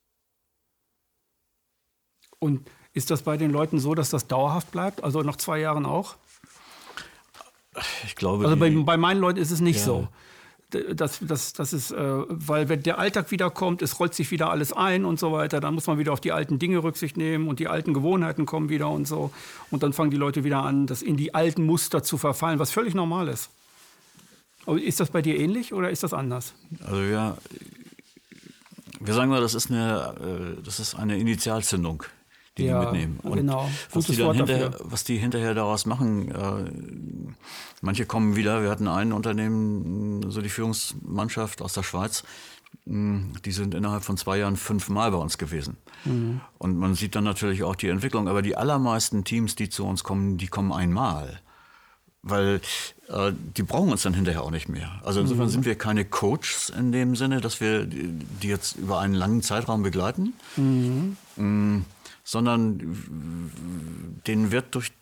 Und ist das bei den Leuten so, dass das dauerhaft bleibt? Also nach zwei Jahren auch? Ich glaube, also bei, die, bei meinen Leuten ist es nicht ja. so. Das, das, das ist, äh, weil wenn der Alltag wiederkommt, es rollt sich wieder alles ein und so weiter, dann muss man wieder auf die alten Dinge Rücksicht nehmen und die alten Gewohnheiten kommen wieder und so. Und dann fangen die Leute wieder an, das in die alten Muster zu verfallen, was völlig normal ist. Aber ist das bei dir ähnlich oder ist das anders? Also ja, wir sagen mal, das ist eine, das ist eine Initialzündung, die ja, die mitnehmen. Und genau. was die, dann Wort hinterher, dafür. was die hinterher daraus machen, äh, manche kommen wieder, wir hatten ein Unternehmen, so die Führungsmannschaft aus der Schweiz, die sind innerhalb von zwei Jahren fünfmal bei uns gewesen. Mhm. Und man sieht dann natürlich auch die Entwicklung, aber die allermeisten Teams, die zu uns kommen, die kommen einmal. Weil äh, die brauchen uns dann hinterher auch nicht mehr. Also insofern mhm. sind wir keine Coaches in dem Sinne, dass wir die, die jetzt über einen langen Zeitraum begleiten, mhm. mh, sondern denen wird durch,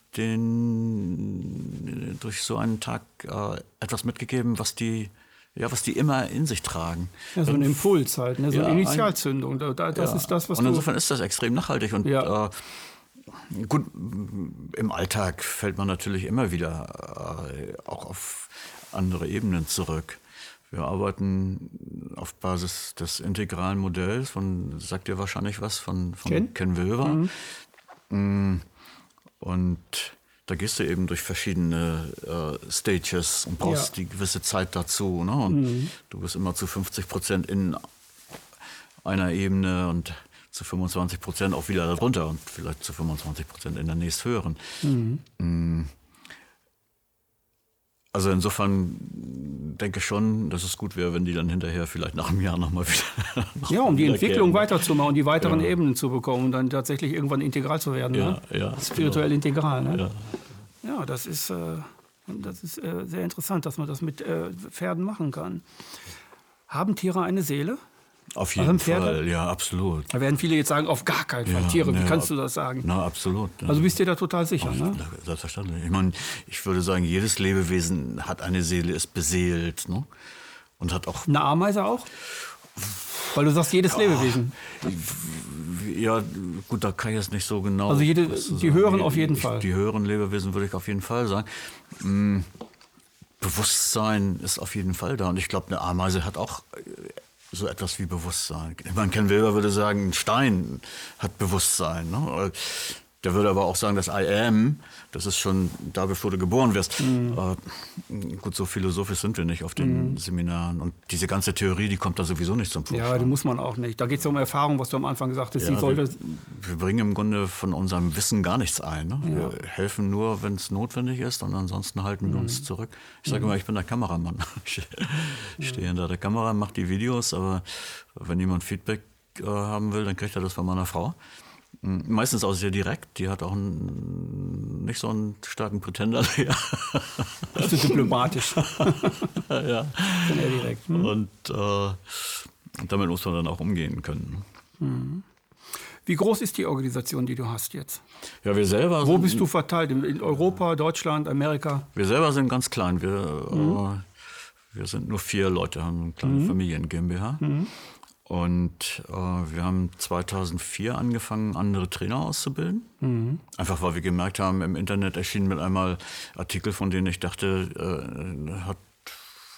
den, durch so einen Tag äh, etwas mitgegeben, was die, ja, was die immer in sich tragen. Ja, so ein Impuls halt, ne? so ja, eine Initialzündung. Da, das ja. ist das, was Und du insofern ist das extrem nachhaltig. Und ja. äh, gut, im Alltag fällt man natürlich immer wieder äh, auch auf andere Ebenen zurück. Wir arbeiten auf Basis des integralen Modells von, sagt ihr wahrscheinlich was, von, von Ken? Ken Wilber. Mhm. Und da gehst du eben durch verschiedene äh, Stages und brauchst ja. die gewisse Zeit dazu. Ne? Und mhm. du bist immer zu fünfzig Prozent in einer Ebene und zu fünfundzwanzig Prozent auch wieder darunter und vielleicht zu fünfundzwanzig Prozent in der nächsthöheren. Mhm. Also insofern denke ich schon, dass es gut wäre, wenn die dann hinterher vielleicht nach einem Jahr nochmal wieder... Noch ja, um die Entwicklung kämen. Weiterzumachen, die weiteren ja. Ebenen zu bekommen und dann tatsächlich irgendwann integral zu werden. Ja, ne? ja, spirituell genau. integral. Ne? Ja. ja, das ist, äh, das ist äh, sehr interessant, dass man das mit äh, Pferden machen kann. Haben Tiere eine Seele? Auf jeden Fall, ja, absolut. Da werden viele jetzt sagen, auf gar keinen Fall. Ja, Tiere, wie ne, kannst du das sagen? Na, absolut. Ja. Also bist du dir da total sicher, Auf, ne? Selbstverständlich. Ich meine, ich würde sagen, jedes Lebewesen hat eine Seele, ist beseelt, ne? Und hat auch... Eine Ameise auch? Weil du sagst, jedes ja, Lebewesen. Ja, gut, da kann ich jetzt nicht so genau... Also jede, die höheren auf jeden ich, Fall. Die höheren Lebewesen würde ich auf jeden Fall sagen. Hm, Bewusstsein ist auf jeden Fall da. Und ich glaube, eine Ameise hat auch... so etwas wie Bewusstsein. Man Ken Wilber würde sagen, ein Stein hat Bewusstsein. Ne? Der würde aber auch sagen, das I am, das ist schon da, bevor du geboren wirst. Mhm. Äh, gut, so philosophisch sind wir nicht auf den mhm. Seminaren. Und diese ganze Theorie, die kommt da sowieso nicht zum Vorschein. Ja, die muss man auch nicht. Da geht es ja um Erfahrung, was du am Anfang gesagt hast. Ja, die sollte wir, wir bringen im Grunde von unserem Wissen gar nichts ein. Ne? Ja. Wir helfen nur, wenn es notwendig ist, und ansonsten halten wir mhm. uns zurück. Ich sage mhm. immer, ich bin der Kameramann. Ich, ich stehe hinter der Kamera, mache die Videos, aber wenn jemand Feedback äh, haben will, dann kriegt er das von meiner Frau. Meistens auch sehr direkt. Die hat auch einen, nicht so einen starken Pretender. Das ist diplomatisch. ja. Sehr direkt. Hm? Und äh, damit muss man dann auch umgehen können. Hm. Wie groß ist die Organisation, die du hast jetzt? Ja, wir selber. Wo bist du verteilt? In Europa, Deutschland, Amerika? Wir selber sind ganz klein. Wir, hm. äh, wir sind nur vier Leute, haben eine kleine hm. Familien GmbH. Hm. Und äh, wir haben zweitausendvier angefangen, andere Trainer auszubilden. Mhm. Einfach weil wir gemerkt haben, im Internet erschienen mit einmal Artikel, von denen ich dachte, äh, hat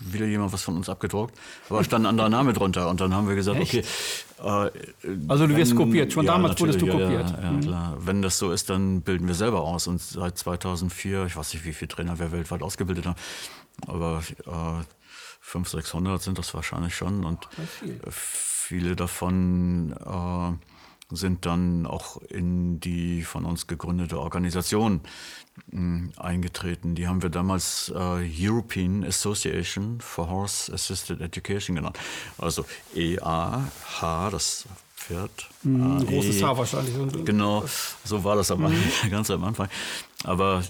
wieder jemand was von uns abgedruckt, aber stand ein anderer Name drunter. Und dann haben wir gesagt, Echt? okay. Äh, also du wirst wenn, kopiert, schon ja, damals wurdest du kopiert. Ja, ja, mhm. klar. Wenn das so ist, dann bilden wir selber aus. Und seit zweitausendvier, ich weiß nicht, wie viele Trainer wir weltweit ausgebildet haben, aber äh, fünfhundert, sechshundert sind das wahrscheinlich schon. Und viel. viele davon äh, sind dann auch in die von uns gegründete Organisation mh, eingetreten. Die haben wir damals äh, European Association for Horse Assisted Education genannt. Also E A H, das Pferd. Mhm, A, großes e, H wahrscheinlich. Genau, so war das am mhm. ganz am Anfang. Aber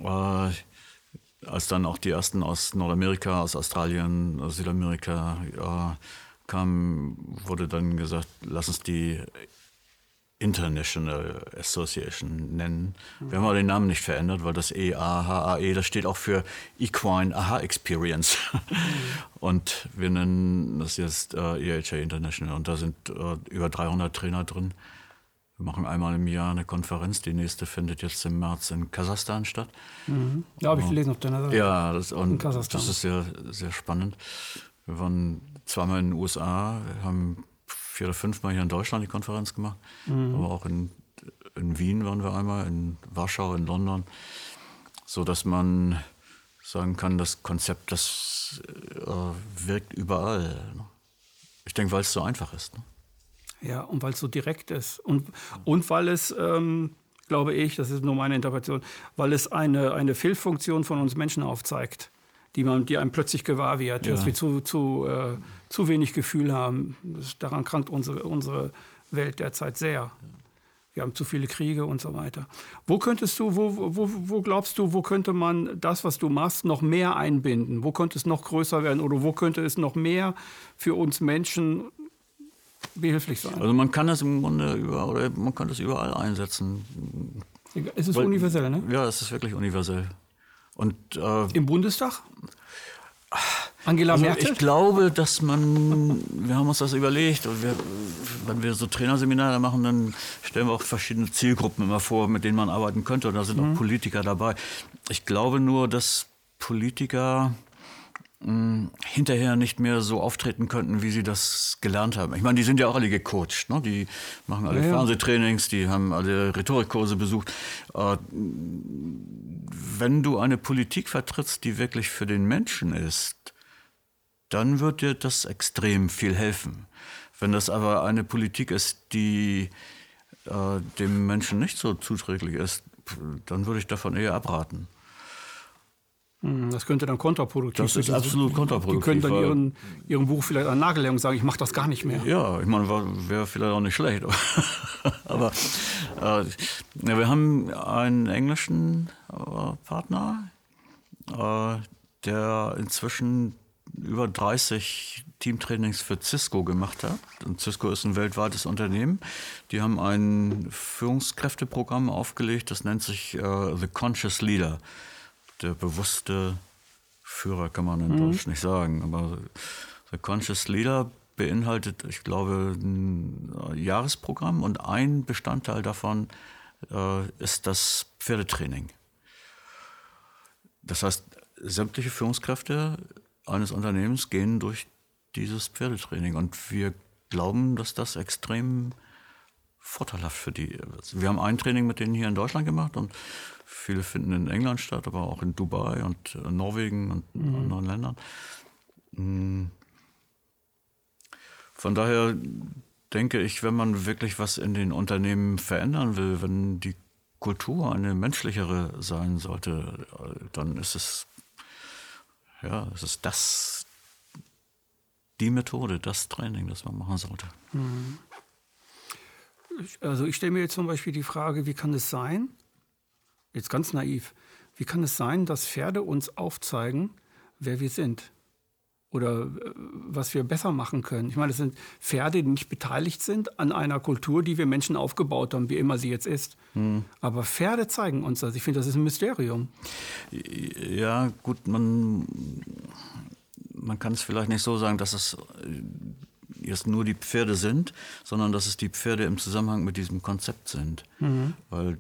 äh, als dann auch die ersten aus Nordamerika, aus Australien, aus Südamerika äh, kamen, wurde dann gesagt, lass uns die International Association nennen. Wir haben aber den Namen nicht verändert, weil das E A H A E, das steht auch für Equine Aha Experience. Und wir nennen das jetzt äh, E H A International. Und da sind äh, über dreihundert Trainer drin. Wir machen einmal im Jahr eine Konferenz. Die nächste findet jetzt im März in Kasachstan statt. Mhm. Ja, habe ich gelesen auf deiner Seite. Ja, das, und in Kasachstan. Das ist sehr, sehr spannend. Wir waren zweimal in den U S A, haben vier oder fünfmal hier in Deutschland die Konferenz gemacht, mhm. aber auch in, in Wien waren wir einmal, in Warschau, in London, so dass man sagen kann, das Konzept, das äh, wirkt überall. Ne? Ich denke, weil es so einfach ist. Ne? Ja, und weil es so direkt ist und, und weil es, ähm, glaube ich, das ist nur meine Interpretation, weil es eine, eine Fehlfunktion von uns Menschen aufzeigt, die, man, die einem plötzlich gewahr wird, ja. dass wir zu, zu, äh, zu wenig Gefühl haben. Das, daran krankt unsere, unsere Welt derzeit sehr. Wir haben zu viele Kriege und so weiter. Wo könntest du, wo, wo, wo glaubst du, wo könnte man das, was du machst, noch mehr einbinden? Wo könnte es noch größer werden oder wo könnte es noch mehr für uns Menschen behilflich sein? Also man kann es im Grunde über, oder man kann es überall einsetzen. Es ist Weil, universell, ne? Ja, es ist wirklich universell. Und, äh, im Bundestag? Angela also Merkel? Ich glaube, dass man, wir haben uns das überlegt, und wir, wenn wir so Trainerseminare machen, dann stellen wir auch verschiedene Zielgruppen immer vor, mit denen man arbeiten könnte. Und da sind mhm. auch Politiker dabei. Ich glaube nur, dass Politiker mh, hinterher nicht mehr so auftreten könnten, wie sie das gelernt haben. Ich meine, die sind ja auch alle gecoacht, ne? Die machen alle ja, Fernsehtrainings, die haben alle Rhetorikkurse besucht. Äh, wenn du eine Politik vertrittst, die wirklich für den Menschen ist, dann wird dir das extrem viel helfen. Wenn das aber eine Politik ist, die äh, dem Menschen nicht so zuträglich ist, dann würde ich davon eher abraten. Das könnte dann kontraproduktiv sein. Das ist absolut kontraproduktiv. Die können dann ihren, ihrem Buch vielleicht an Nagel und sagen, ich mache das gar nicht mehr. Ja, ich meine, wäre vielleicht auch nicht schlecht. Aber äh, ja, wir haben einen englischen äh, Partner, äh, der inzwischen über dreißig Teamtrainings für Cisco gemacht hat. Und Cisco ist ein weltweites Unternehmen. Die haben ein Führungskräfteprogramm aufgelegt, das nennt sich äh, The Conscious Leader. Der bewusste Führer kann man in mhm. Deutsch nicht sagen, aber The Conscious Leader beinhaltet, ich glaube, ein Jahresprogramm und ein Bestandteil davon äh, ist das Pferdetraining. Das heißt, sämtliche Führungskräfte eines Unternehmens gehen durch dieses Pferdetraining und wir glauben, dass das extrem vorteilhaft für die ist. Wir haben ein Training mit denen hier in Deutschland gemacht und viele finden in England statt, aber auch in Dubai und Norwegen und mhm. anderen Ländern. Von daher denke ich, wenn man wirklich was in den Unternehmen verändern will, wenn die Kultur eine menschlichere sein sollte, dann ist es ja, es ist das die Methode, das Training, das man machen sollte. Mhm. Also ich stelle mir jetzt zum Beispiel die Frage, wie kann es sein, jetzt ganz naiv, wie kann es sein, dass Pferde uns aufzeigen, wer wir sind oder was wir besser machen können? Ich meine, das sind Pferde, die nicht beteiligt sind an einer Kultur, die wir Menschen aufgebaut haben, wie immer sie jetzt ist. Hm. Aber Pferde zeigen uns das. Ich finde, das ist ein Mysterium. Ja, gut, man, man kann es vielleicht nicht so sagen, dass es jetzt nur die Pferde sind, sondern dass es die Pferde im Zusammenhang mit diesem Konzept sind. Mhm. Weil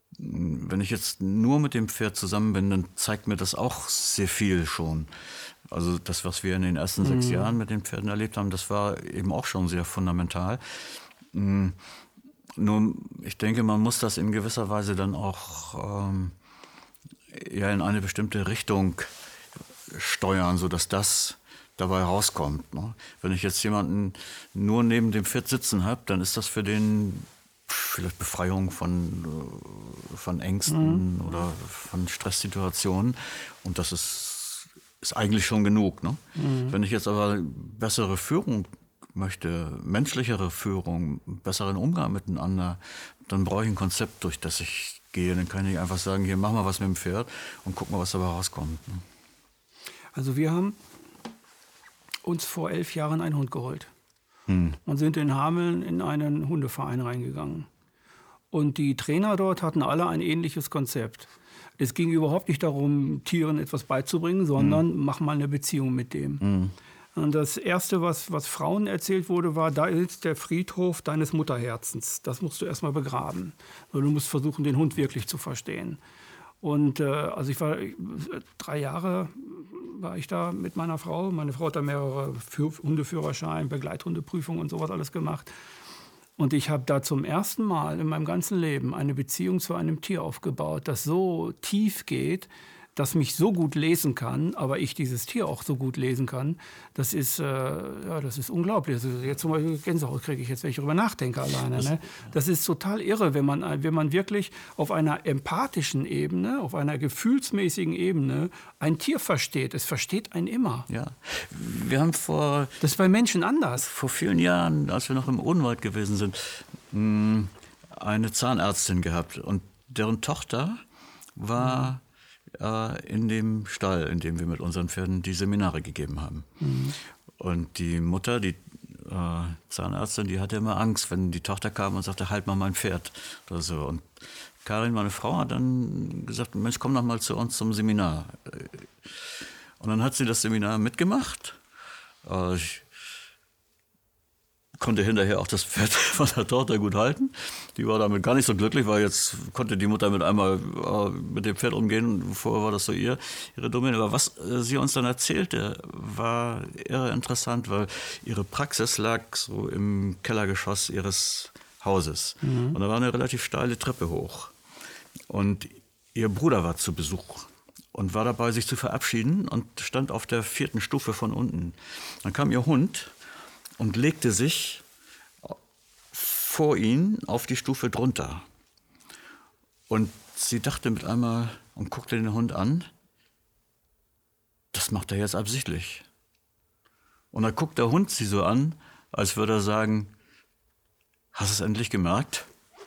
wenn ich jetzt nur mit dem Pferd zusammen bin, dann zeigt mir das auch sehr viel schon. Also das, was wir in den ersten mhm. sechs Jahren mit den Pferden erlebt haben, das war eben auch schon sehr fundamental. Mhm. Nur, ich denke, man muss das in gewisser Weise dann auch ähm, ja, in eine bestimmte Richtung steuern, sodass das dabei rauskommt. Ne? Wenn ich jetzt jemanden nur neben dem Pferd sitzen habe, dann ist das für den vielleicht Befreiung von, von Ängsten mhm. oder von Stresssituationen. Und das ist, ist eigentlich schon genug. Ne? Mhm. Wenn ich jetzt aber bessere Führung möchte, menschlichere Führung, besseren Umgang miteinander, dann brauche ich ein Konzept, durch das ich gehe. Dann kann ich einfach sagen, hier, mach mal was mit dem Pferd und guck mal, was dabei rauskommt. Ne? Also wir haben uns vor elf Jahren einen Hund geholt hm. und sind in Hameln in einen Hundeverein reingegangen. Und die Trainer dort hatten alle ein ähnliches Konzept. Es ging überhaupt nicht darum, Tieren etwas beizubringen, sondern hm. mach mal eine Beziehung mit dem. Hm. Und das Erste, was, was Frauen erzählt wurde, war, da ist der Friedhof deines Mutterherzens. Das musst du erst mal begraben. Du musst versuchen, den Hund wirklich zu verstehen. Und äh, also ich war drei Jahre war ich da mit meiner Frau. Meine Frau hat da mehrere Für- Hundeführerschein, Begleithundeprüfung und sowas alles gemacht. Und ich habe da zum ersten Mal in meinem ganzen Leben eine Beziehung zu einem Tier aufgebaut, das so tief geht, das mich so gut lesen kann, aber ich dieses Tier auch so gut lesen kann, das ist, äh, ja, das ist unglaublich. Also jetzt zum Beispiel Gänsehaut kriege ich jetzt, wenn ich darüber nachdenke alleine. Ne? Das ist total irre, wenn man, wenn man wirklich auf einer empathischen Ebene, auf einer gefühlsmäßigen Ebene ein Tier versteht. Es versteht einen immer. Ja, wir haben vor... Das ist bei Menschen anders. Vor vielen Jahren, als wir noch im Odenwald gewesen sind, eine Zahnärztin gehabt und deren Tochter war... Mhm. in dem Stall, in dem wir mit unseren Pferden die Seminare gegeben haben. Mhm. Und die Mutter, die äh, Zahnärztin, die hatte immer Angst, wenn die Tochter kam und sagte, halt mal mein Pferd oder so. Und Karin, meine Frau, hat dann gesagt, Mensch, komm doch mal zu uns zum Seminar. Und dann hat sie das Seminar mitgemacht. Äh, ich konnte hinterher auch das Pferd von der Tochter gut halten. Die war damit gar nicht so glücklich, weil jetzt konnte die Mutter mit einmal äh, mit dem Pferd umgehen. Vorher war das so ihr, ihre Domäne. Aber was äh, sie uns dann erzählte, war irre interessant, weil ihre Praxis lag so im Kellergeschoss ihres Hauses. Mhm. Und da war eine relativ steile Treppe hoch. Und ihr Bruder war zu Besuch und war dabei, sich zu verabschieden und stand auf der vierten Stufe von unten. Dann kam ihr Hund und legte sich vor ihn auf die Stufe drunter. Und sie dachte mit einmal und guckte den Hund an, das macht er jetzt absichtlich. Und dann guckt der Hund sie so an, als würde er sagen, hast du es endlich gemerkt?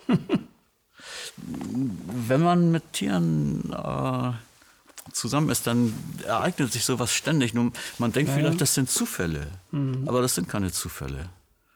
Wenn man mit Tieren äh, zusammen ist, dann ereignet sich sowas ständig. Nur man denkt ja. vielleicht, das sind Zufälle. Mhm. Aber das sind keine Zufälle.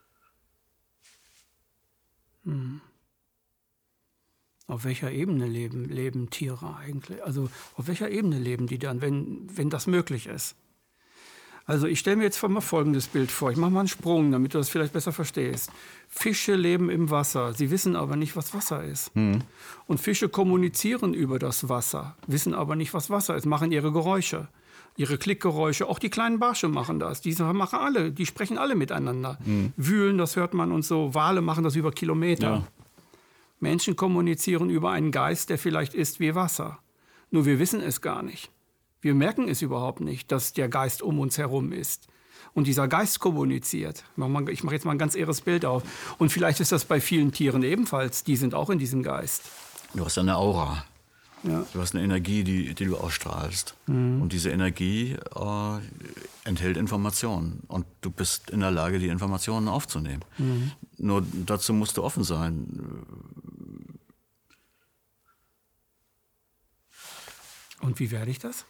Mhm. Auf welcher Ebene leben, leben Tiere eigentlich? Also auf welcher Ebene leben die dann, wenn, wenn das möglich ist? Also ich stelle mir jetzt mal folgendes Bild vor. Ich mache mal einen Sprung, damit du das vielleicht besser verstehst. Fische leben im Wasser, sie wissen aber nicht, was Wasser ist. Mhm. Und Fische kommunizieren über das Wasser, wissen aber nicht, was Wasser ist, machen ihre Geräusche, ihre Klickgeräusche. Auch die kleinen Barsche machen das. Die machen alle, die sprechen alle miteinander. Mhm. Wühlen, das hört man und so. Wale machen das über Kilometer. Ja. Menschen kommunizieren über einen Geist, der vielleicht ist wie Wasser. Nur wir wissen es gar nicht. Wir merken es überhaupt nicht, dass der Geist um uns herum ist. Und dieser Geist kommuniziert. Ich mache jetzt mal ein ganz irres Bild auf. Und vielleicht ist das bei vielen Tieren ebenfalls. Die sind auch in diesem Geist. Du hast eine Aura. Ja. Du hast eine Energie, die, die du ausstrahlst. Mhm. Und diese Energie äh, enthält Informationen. Und du bist in der Lage, die Informationen aufzunehmen. Mhm. Nur dazu musst du offen sein. Und wie werde ich das?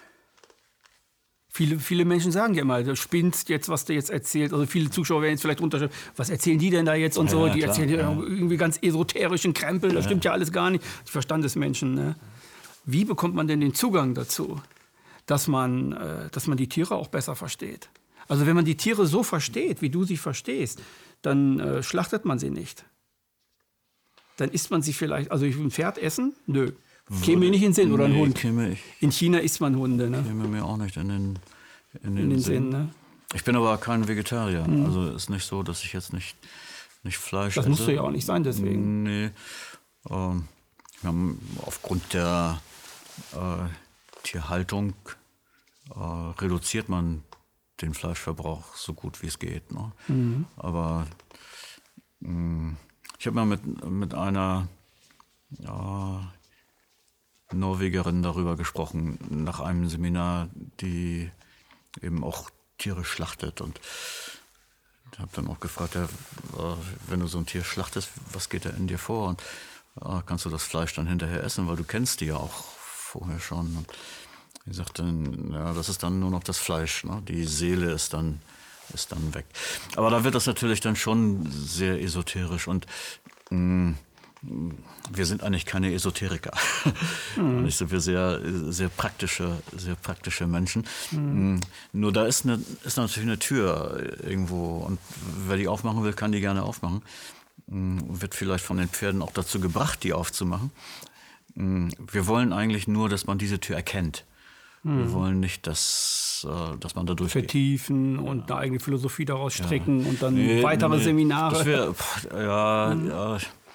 Viele, viele Menschen sagen ja immer, du spinnst jetzt, was du jetzt erzählst. Also viele Zuschauer werden jetzt vielleicht unterschreiben, was erzählen die denn da jetzt und ja, so. Die klar, erzählen ja. irgendwie ganz esoterischen Krempel, das ja. stimmt ja alles gar nicht. Die Verstandesmenschen. Ne? Wie bekommt man denn den Zugang dazu, dass man, äh, dass man die Tiere auch besser versteht? Also wenn man die Tiere so versteht, wie du sie verstehst, dann äh, schlachtet man sie nicht. Dann isst man sie vielleicht, also ein Pferd essen? Nö. Käme mir nicht in den Sinn, oder ein nee, Hund. Käme ich, in China isst man Hunde. Ne? Käme mir auch nicht in den, in den, in den Sinn. Sinn. Ne? Ich bin aber kein Vegetarier. Mhm. Also es ist nicht so, dass ich jetzt nicht, nicht Fleisch das esse. Das musst du ja auch nicht sein, deswegen. Nee. Ähm, wir haben aufgrund der äh, Tierhaltung äh, reduziert man den Fleischverbrauch so gut wie es geht. Ne? Mhm. Aber mh, ich habe mal mit, mit einer ja, Norwegerin darüber gesprochen, nach einem Seminar, die eben auch Tiere schlachtet. Und ich habe dann auch gefragt, ja, wenn du so ein Tier schlachtest, was geht da in dir vor? Und ja, kannst du das Fleisch dann hinterher essen, weil du kennst die ja auch vorher schon. Und ich sagte, ja, das ist dann nur noch das Fleisch, ne? Die Seele ist dann, ist dann weg. Aber da wird das natürlich dann schon sehr esoterisch und mh, wir sind eigentlich keine Esoteriker. Mhm. Eigentlich sind wir sehr, sehr praktische, sehr praktische Menschen. Mhm. Nur da ist, eine, ist natürlich eine Tür irgendwo und wer die aufmachen will, kann die gerne aufmachen. Wird vielleicht von den Pferden auch dazu gebracht, die aufzumachen. Wir wollen eigentlich nur, dass man diese Tür erkennt. Mhm. Wir wollen nicht, dass, dass man da durchgeht. Vertiefen ja. und eine eigene Philosophie daraus stricken ja. und dann nee, weitere nee, Seminare. Das wär, ja, mhm. ja.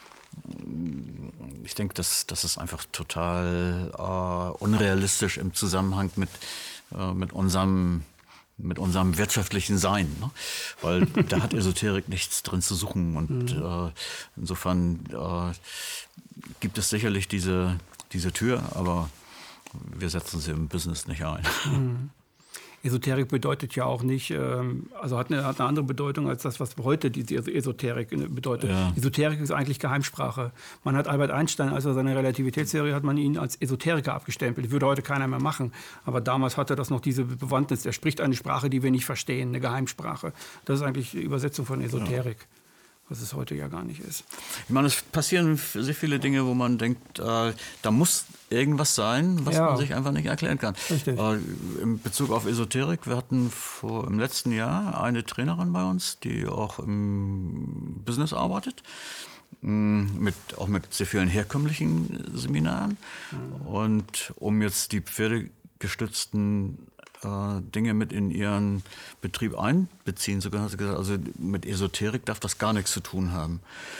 Ich denke, das, das ist einfach total äh, unrealistisch im Zusammenhang mit, äh, mit, unserem, mit unserem wirtschaftlichen Sein. Ne? Weil da hat Esoterik nichts drin zu suchen. Und mhm. äh, insofern äh, gibt es sicherlich diese, diese Tür, aber wir setzen sie im Business nicht ein. Mhm. Esoterik bedeutet ja auch nicht, ähm, also hat eine, hat eine andere Bedeutung als das, was heute diese Esoterik bedeutet. Ja. Esoterik ist eigentlich Geheimsprache. Man hat Albert Einstein, als er seine Relativitätstheorie hat man ihn als Esoteriker abgestempelt. Das würde heute keiner mehr machen. Aber damals hatte das noch diese Bewandtnis. Er spricht eine Sprache, die wir nicht verstehen, eine Geheimsprache. Das ist eigentlich die Übersetzung von Esoterik. Ja. Was es heute ja gar nicht ist. Ich meine, es passieren sehr viele Dinge, wo man denkt, äh, da muss irgendwas sein, was ja. man sich einfach nicht erklären kann. Richtig. Äh, in Bezug auf Esoterik, wir hatten vor, im letzten Jahr eine Trainerin bei uns, die auch im Business arbeitet, mit, auch mit sehr vielen herkömmlichen Seminaren. Mhm. Und um jetzt die pferdegestützten Dinge mit in ihren Betrieb einbeziehen zu können, hat sie gesagt, also mit Esoterik darf das gar nichts zu tun haben.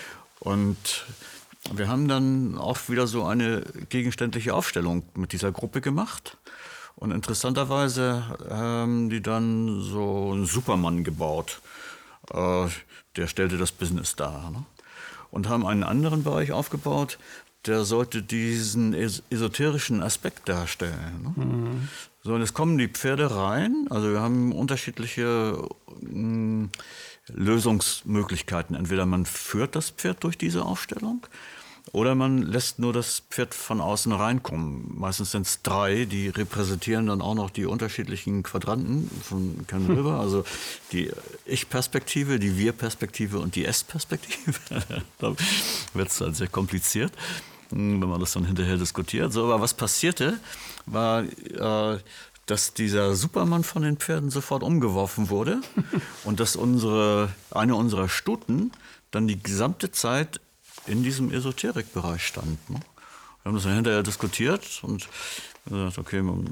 Und wir haben dann auch wieder so eine gegenständliche Aufstellung mit dieser Gruppe gemacht. Und interessanterweise haben die dann so einen Superman gebaut. Äh, der stellte das Business dar. Ne? Und haben einen anderen Bereich aufgebaut, der sollte diesen es- esoterischen Aspekt darstellen. Ne? Mhm. So, und jetzt kommen die Pferde rein. Also wir haben unterschiedliche mh, Lösungsmöglichkeiten. Entweder man führt das Pferd durch diese Aufstellung oder man lässt nur das Pferd von außen reinkommen. Meistens sind es drei, die repräsentieren dann auch noch die unterschiedlichen Quadranten von Ken Wilber. Also die Ich-Perspektive, die Wir-Perspektive und die Es-Perspektive. Da wird es dann sehr kompliziert, wenn man das dann hinterher diskutiert. So, aber was passierte, war, äh, dass dieser Superman von den Pferden sofort umgeworfen wurde und dass unsere, eine unserer Stuten dann die gesamte Zeit in diesem Esoterikbereich stand. Ne? Wir haben das dann hinterher diskutiert und gesagt, okay, man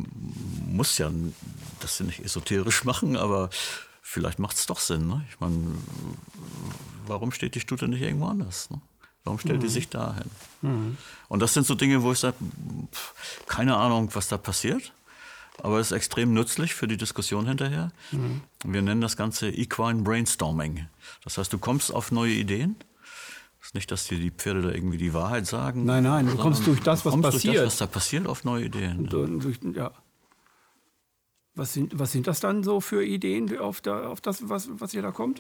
muss ja das nicht esoterisch machen, aber vielleicht macht es doch Sinn. Ne? Ich meine, warum steht die Stute nicht irgendwo anders? Ne? Warum stellt mhm. die sich da hin? Mhm. Und das sind so Dinge, wo ich sage, keine Ahnung, was da passiert, aber es ist extrem nützlich für die Diskussion hinterher. Mhm. Wir nennen das Ganze Equine Brainstorming. Das heißt, du kommst auf neue Ideen. Es ist nicht, dass dir die Pferde da irgendwie die Wahrheit sagen. Nein, nein, du kommst durch das, was passiert. Durch das, was da passiert, auf neue Ideen. Und, und durch, ja. Was sind, was sind das dann so für Ideen auf, der, auf das, was, was hier da kommt?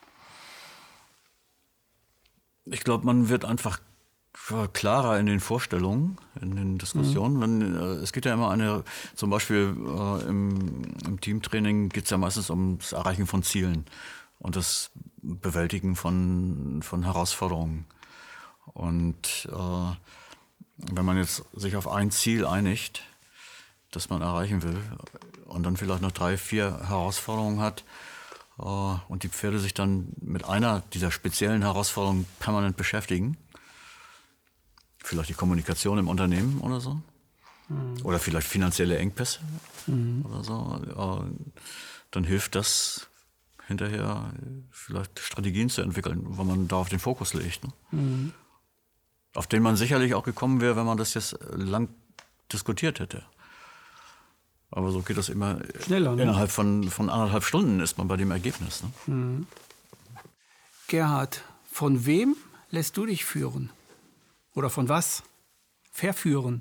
Ich glaube, man wird einfach klarer in den Vorstellungen, in den Diskussionen. Mhm. Wenn, äh, es geht ja immer eine, zum Beispiel äh, im, im Teamtraining geht es ja meistens um das Erreichen von Zielen und das Bewältigen von, von Herausforderungen. Und äh, wenn man jetzt sich auf ein Ziel einigt, das man erreichen will, und dann vielleicht noch drei, vier Herausforderungen hat, Uh, und die Pferde sich dann mit einer dieser speziellen Herausforderungen permanent beschäftigen, vielleicht die Kommunikation im Unternehmen oder so, Mhm. Oder vielleicht finanzielle Engpässe mhm. oder so. Ja, dann hilft das hinterher vielleicht Strategien zu entwickeln, weil man darauf den Fokus legt. Ne? Mhm. Auf den man sicherlich auch gekommen wäre, wenn man das jetzt lang diskutiert hätte. Aber so geht das immer schneller. Ne? Innerhalb von, von anderthalb Stunden ist man bei dem Ergebnis. Ne? Mhm. Gerhard, von wem lässt du dich führen? Oder von was? Verführen?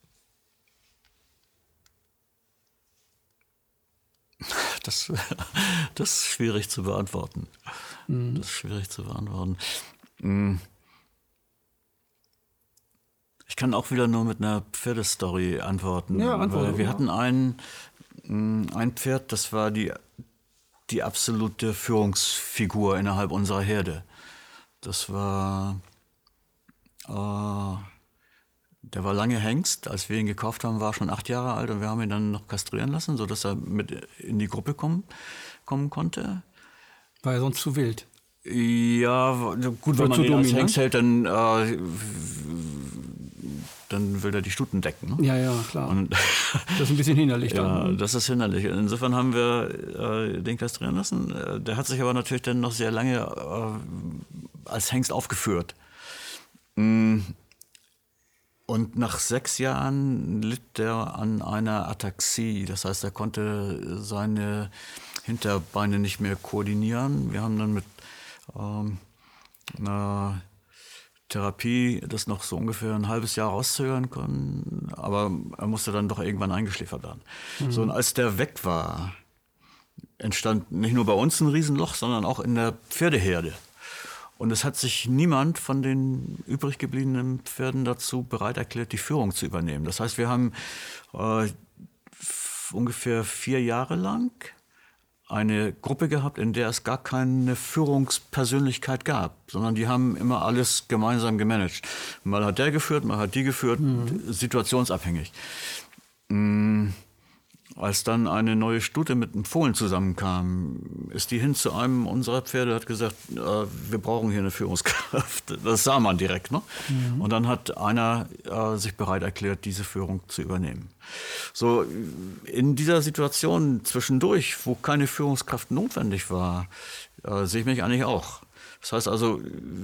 Das, das ist schwierig zu beantworten. Mhm. Das ist schwierig zu beantworten. Ich kann auch wieder nur mit einer Pferdestory antworten. Ja, antworten. Weil wir ja. hatten ein, ein Pferd, das war die, die absolute Führungsfigur innerhalb unserer Herde. Das war... Äh, Der war lange Hengst. Als wir ihn gekauft haben, war er schon acht Jahre alt und wir haben ihn dann noch kastrieren lassen, sodass er mit in die Gruppe kommen, kommen konnte. War er sonst zu wild? Ja, gut, wenn man ihn als Hengst hält, dann, äh, dann will er die Stuten decken. Ne? Ja, ja, klar. Und das ist ein bisschen hinderlich. Ja, dann. das ist hinderlich. Insofern haben wir äh, den kastrieren lassen. Der hat sich aber natürlich dann noch sehr lange äh, als Hengst aufgeführt. Mm. Und nach sechs Jahren litt er an einer Ataxie. Das heißt, er konnte seine Hinterbeine nicht mehr koordinieren. Wir haben dann mit ähm, einer Therapie das noch so ungefähr ein halbes Jahr rauszögern können. Aber er musste dann doch irgendwann eingeschläfert werden. Mhm. So, und als der weg war, entstand nicht nur bei uns ein Riesenloch, sondern auch in der Pferdeherde. Und es hat sich niemand von den übrig gebliebenen Pferden dazu bereit erklärt, die Führung zu übernehmen. Das heißt, wir haben äh, f- ungefähr vier Jahre lang eine Gruppe gehabt, in der es gar keine Führungspersönlichkeit gab, sondern die haben immer alles gemeinsam gemanagt. Mal hat der geführt, mal hat die geführt, mhm. situationsabhängig. Mm. Als dann eine neue Stute mit einem Fohlen zusammenkam, ist die hin zu einem unserer Pferde, hat gesagt, äh, wir brauchen hier eine Führungskraft. Das sah man direkt. Ne? Mhm. Und dann hat einer äh, sich bereit erklärt, diese Führung zu übernehmen. So, in dieser Situation zwischendurch, wo keine Führungskraft notwendig war, äh, sehe ich mich eigentlich auch. Das heißt also,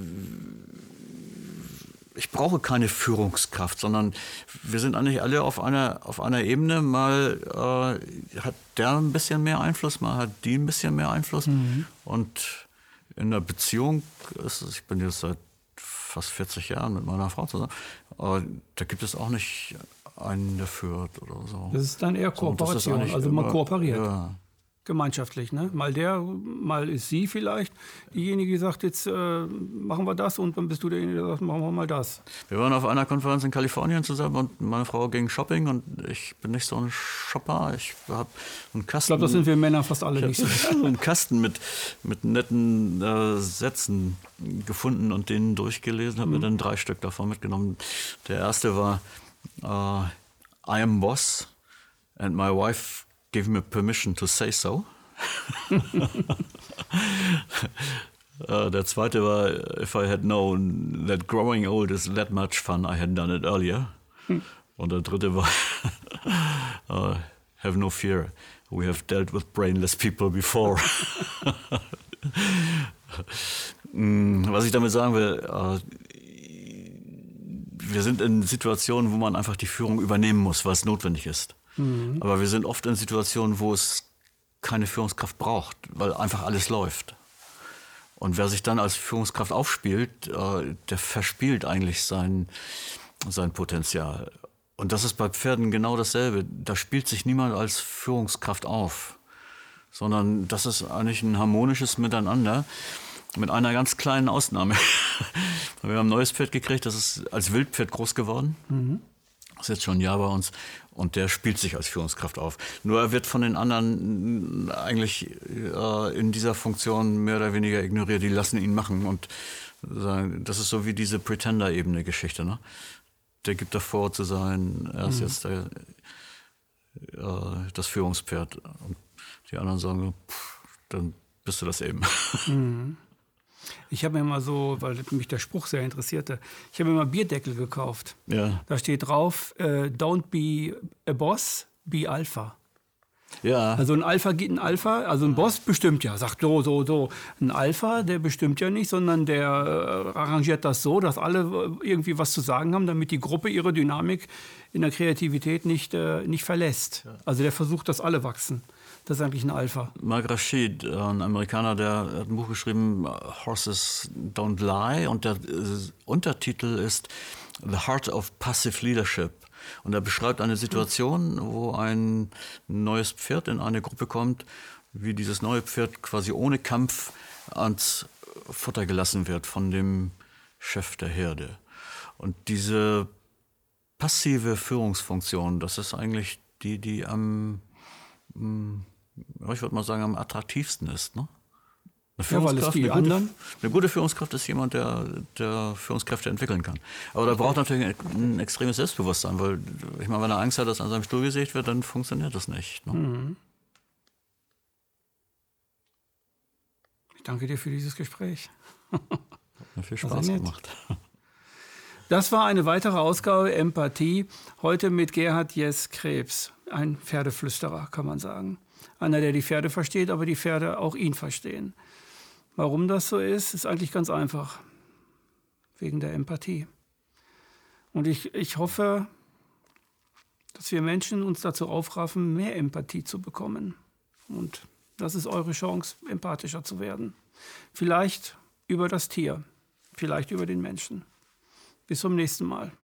ich brauche keine Führungskraft, sondern wir sind eigentlich alle auf einer, auf einer Ebene. Mal äh, hat der ein bisschen mehr Einfluss, mal hat die ein bisschen mehr Einfluss. Mhm. Und in der Beziehung, ist, ich bin jetzt seit fast vierzig Jahren mit meiner Frau zusammen, äh, da gibt es auch nicht einen, der führt oder so. Das ist dann eher Kooperation, so, also man immer, kooperiert. Ja. Gemeinschaftlich, ne? Mal der, mal ist sie vielleicht diejenige, die sagt, jetzt äh, machen wir das, und dann bist du derjenige, der sagt, machen wir mal das. Wir waren auf einer Konferenz in Kalifornien zusammen und meine Frau ging shopping und ich bin nicht so ein Shopper. Ich habe einen Kasten. Ich glaube, das sind wir Männer fast alle nicht so. einen Kasten mit, mit netten äh, Sätzen gefunden und den durchgelesen, habe mhm. mir dann drei Stück davon mitgenommen. Der erste war uh, I am boss and my wife give me permission to say so. uh, der zweite war, if I had known that growing old is that much fun, I had done it earlier. Hm. Und der dritte war, uh, have no fear, we have dealt with brainless people before. Was ich damit sagen will, uh, wir sind in Situationen, wo man einfach die Führung übernehmen muss, weil es notwendig ist. Mhm. Aber wir sind oft in Situationen, wo es keine Führungskraft braucht, weil einfach alles läuft. Und wer sich dann als Führungskraft aufspielt, äh, der verspielt eigentlich sein, sein Potenzial. Und das ist bei Pferden genau dasselbe. Da spielt sich niemand als Führungskraft auf, sondern das ist eigentlich ein harmonisches Miteinander mit einer ganz kleinen Ausnahme. Wir haben ein neues Pferd gekriegt, das ist als Wildpferd groß geworden. Mhm. Das ist jetzt schon ein Jahr bei uns und der spielt sich als Führungskraft auf. Nur er wird von den anderen eigentlich äh, in dieser Funktion mehr oder weniger ignoriert. Die lassen ihn machen und sagen, das ist so wie diese Pretender-Ebene-Geschichte. Ne? Der gibt davor zu sein, er ist mhm. jetzt der, äh, das Führungspferd. Und die anderen sagen, pff, dann bist du das eben. Mhm. Ich habe mir mal so, weil mich der Spruch sehr interessierte, ich habe mir mal Bierdeckel gekauft. Ja. Da steht drauf, äh, don't be a boss, be Alpha. Ja. Also ein Alpha geht ein Alpha, also ein Boss bestimmt ja, sagt so, so, so. Ein Alpha, der bestimmt ja nicht, sondern der äh, arrangiert das so, dass alle äh, irgendwie was zu sagen haben, damit die Gruppe ihre Dynamik in der Kreativität nicht, äh, nicht verlässt. Ja. Also der versucht, dass alle wachsen. Das ist eigentlich ein Alpha. Mark Rashid, ein Amerikaner, der hat ein Buch geschrieben, Horses Don't Lie, und der äh, Untertitel ist The Heart of Passive Leadership. Und er beschreibt eine Situation, wo ein neues Pferd in eine Gruppe kommt, wie dieses neue Pferd quasi ohne Kampf ans Futter gelassen wird von dem Chef der Herde. Und diese passive Führungsfunktion, das ist eigentlich die, die am, ich würde mal sagen, am attraktivsten ist, ne? Eine ja, weil es die eine, anderen gute, eine gute Führungskraft ist jemand, der, der Führungskräfte entwickeln kann. Aber da braucht natürlich ein extremes Selbstbewusstsein, weil ich meine, wenn er Angst hat, dass an seinem Stuhl gesägt wird, dann funktioniert das nicht. Ne? Mhm. Ich danke dir für dieses Gespräch. Hat mir viel Spaß gemacht. Das war eine weitere Ausgabe Empathie, heute mit Gerhard Jess Krebs, ein Pferdeflüsterer, kann man sagen. Einer, der die Pferde versteht, aber die Pferde auch ihn verstehen. Warum das so ist, ist eigentlich ganz einfach. Wegen der Empathie. Und ich, ich hoffe, dass wir Menschen uns dazu aufraffen, mehr Empathie zu bekommen. Und das ist eure Chance, empathischer zu werden. Vielleicht über das Tier, vielleicht über den Menschen. Bis zum nächsten Mal.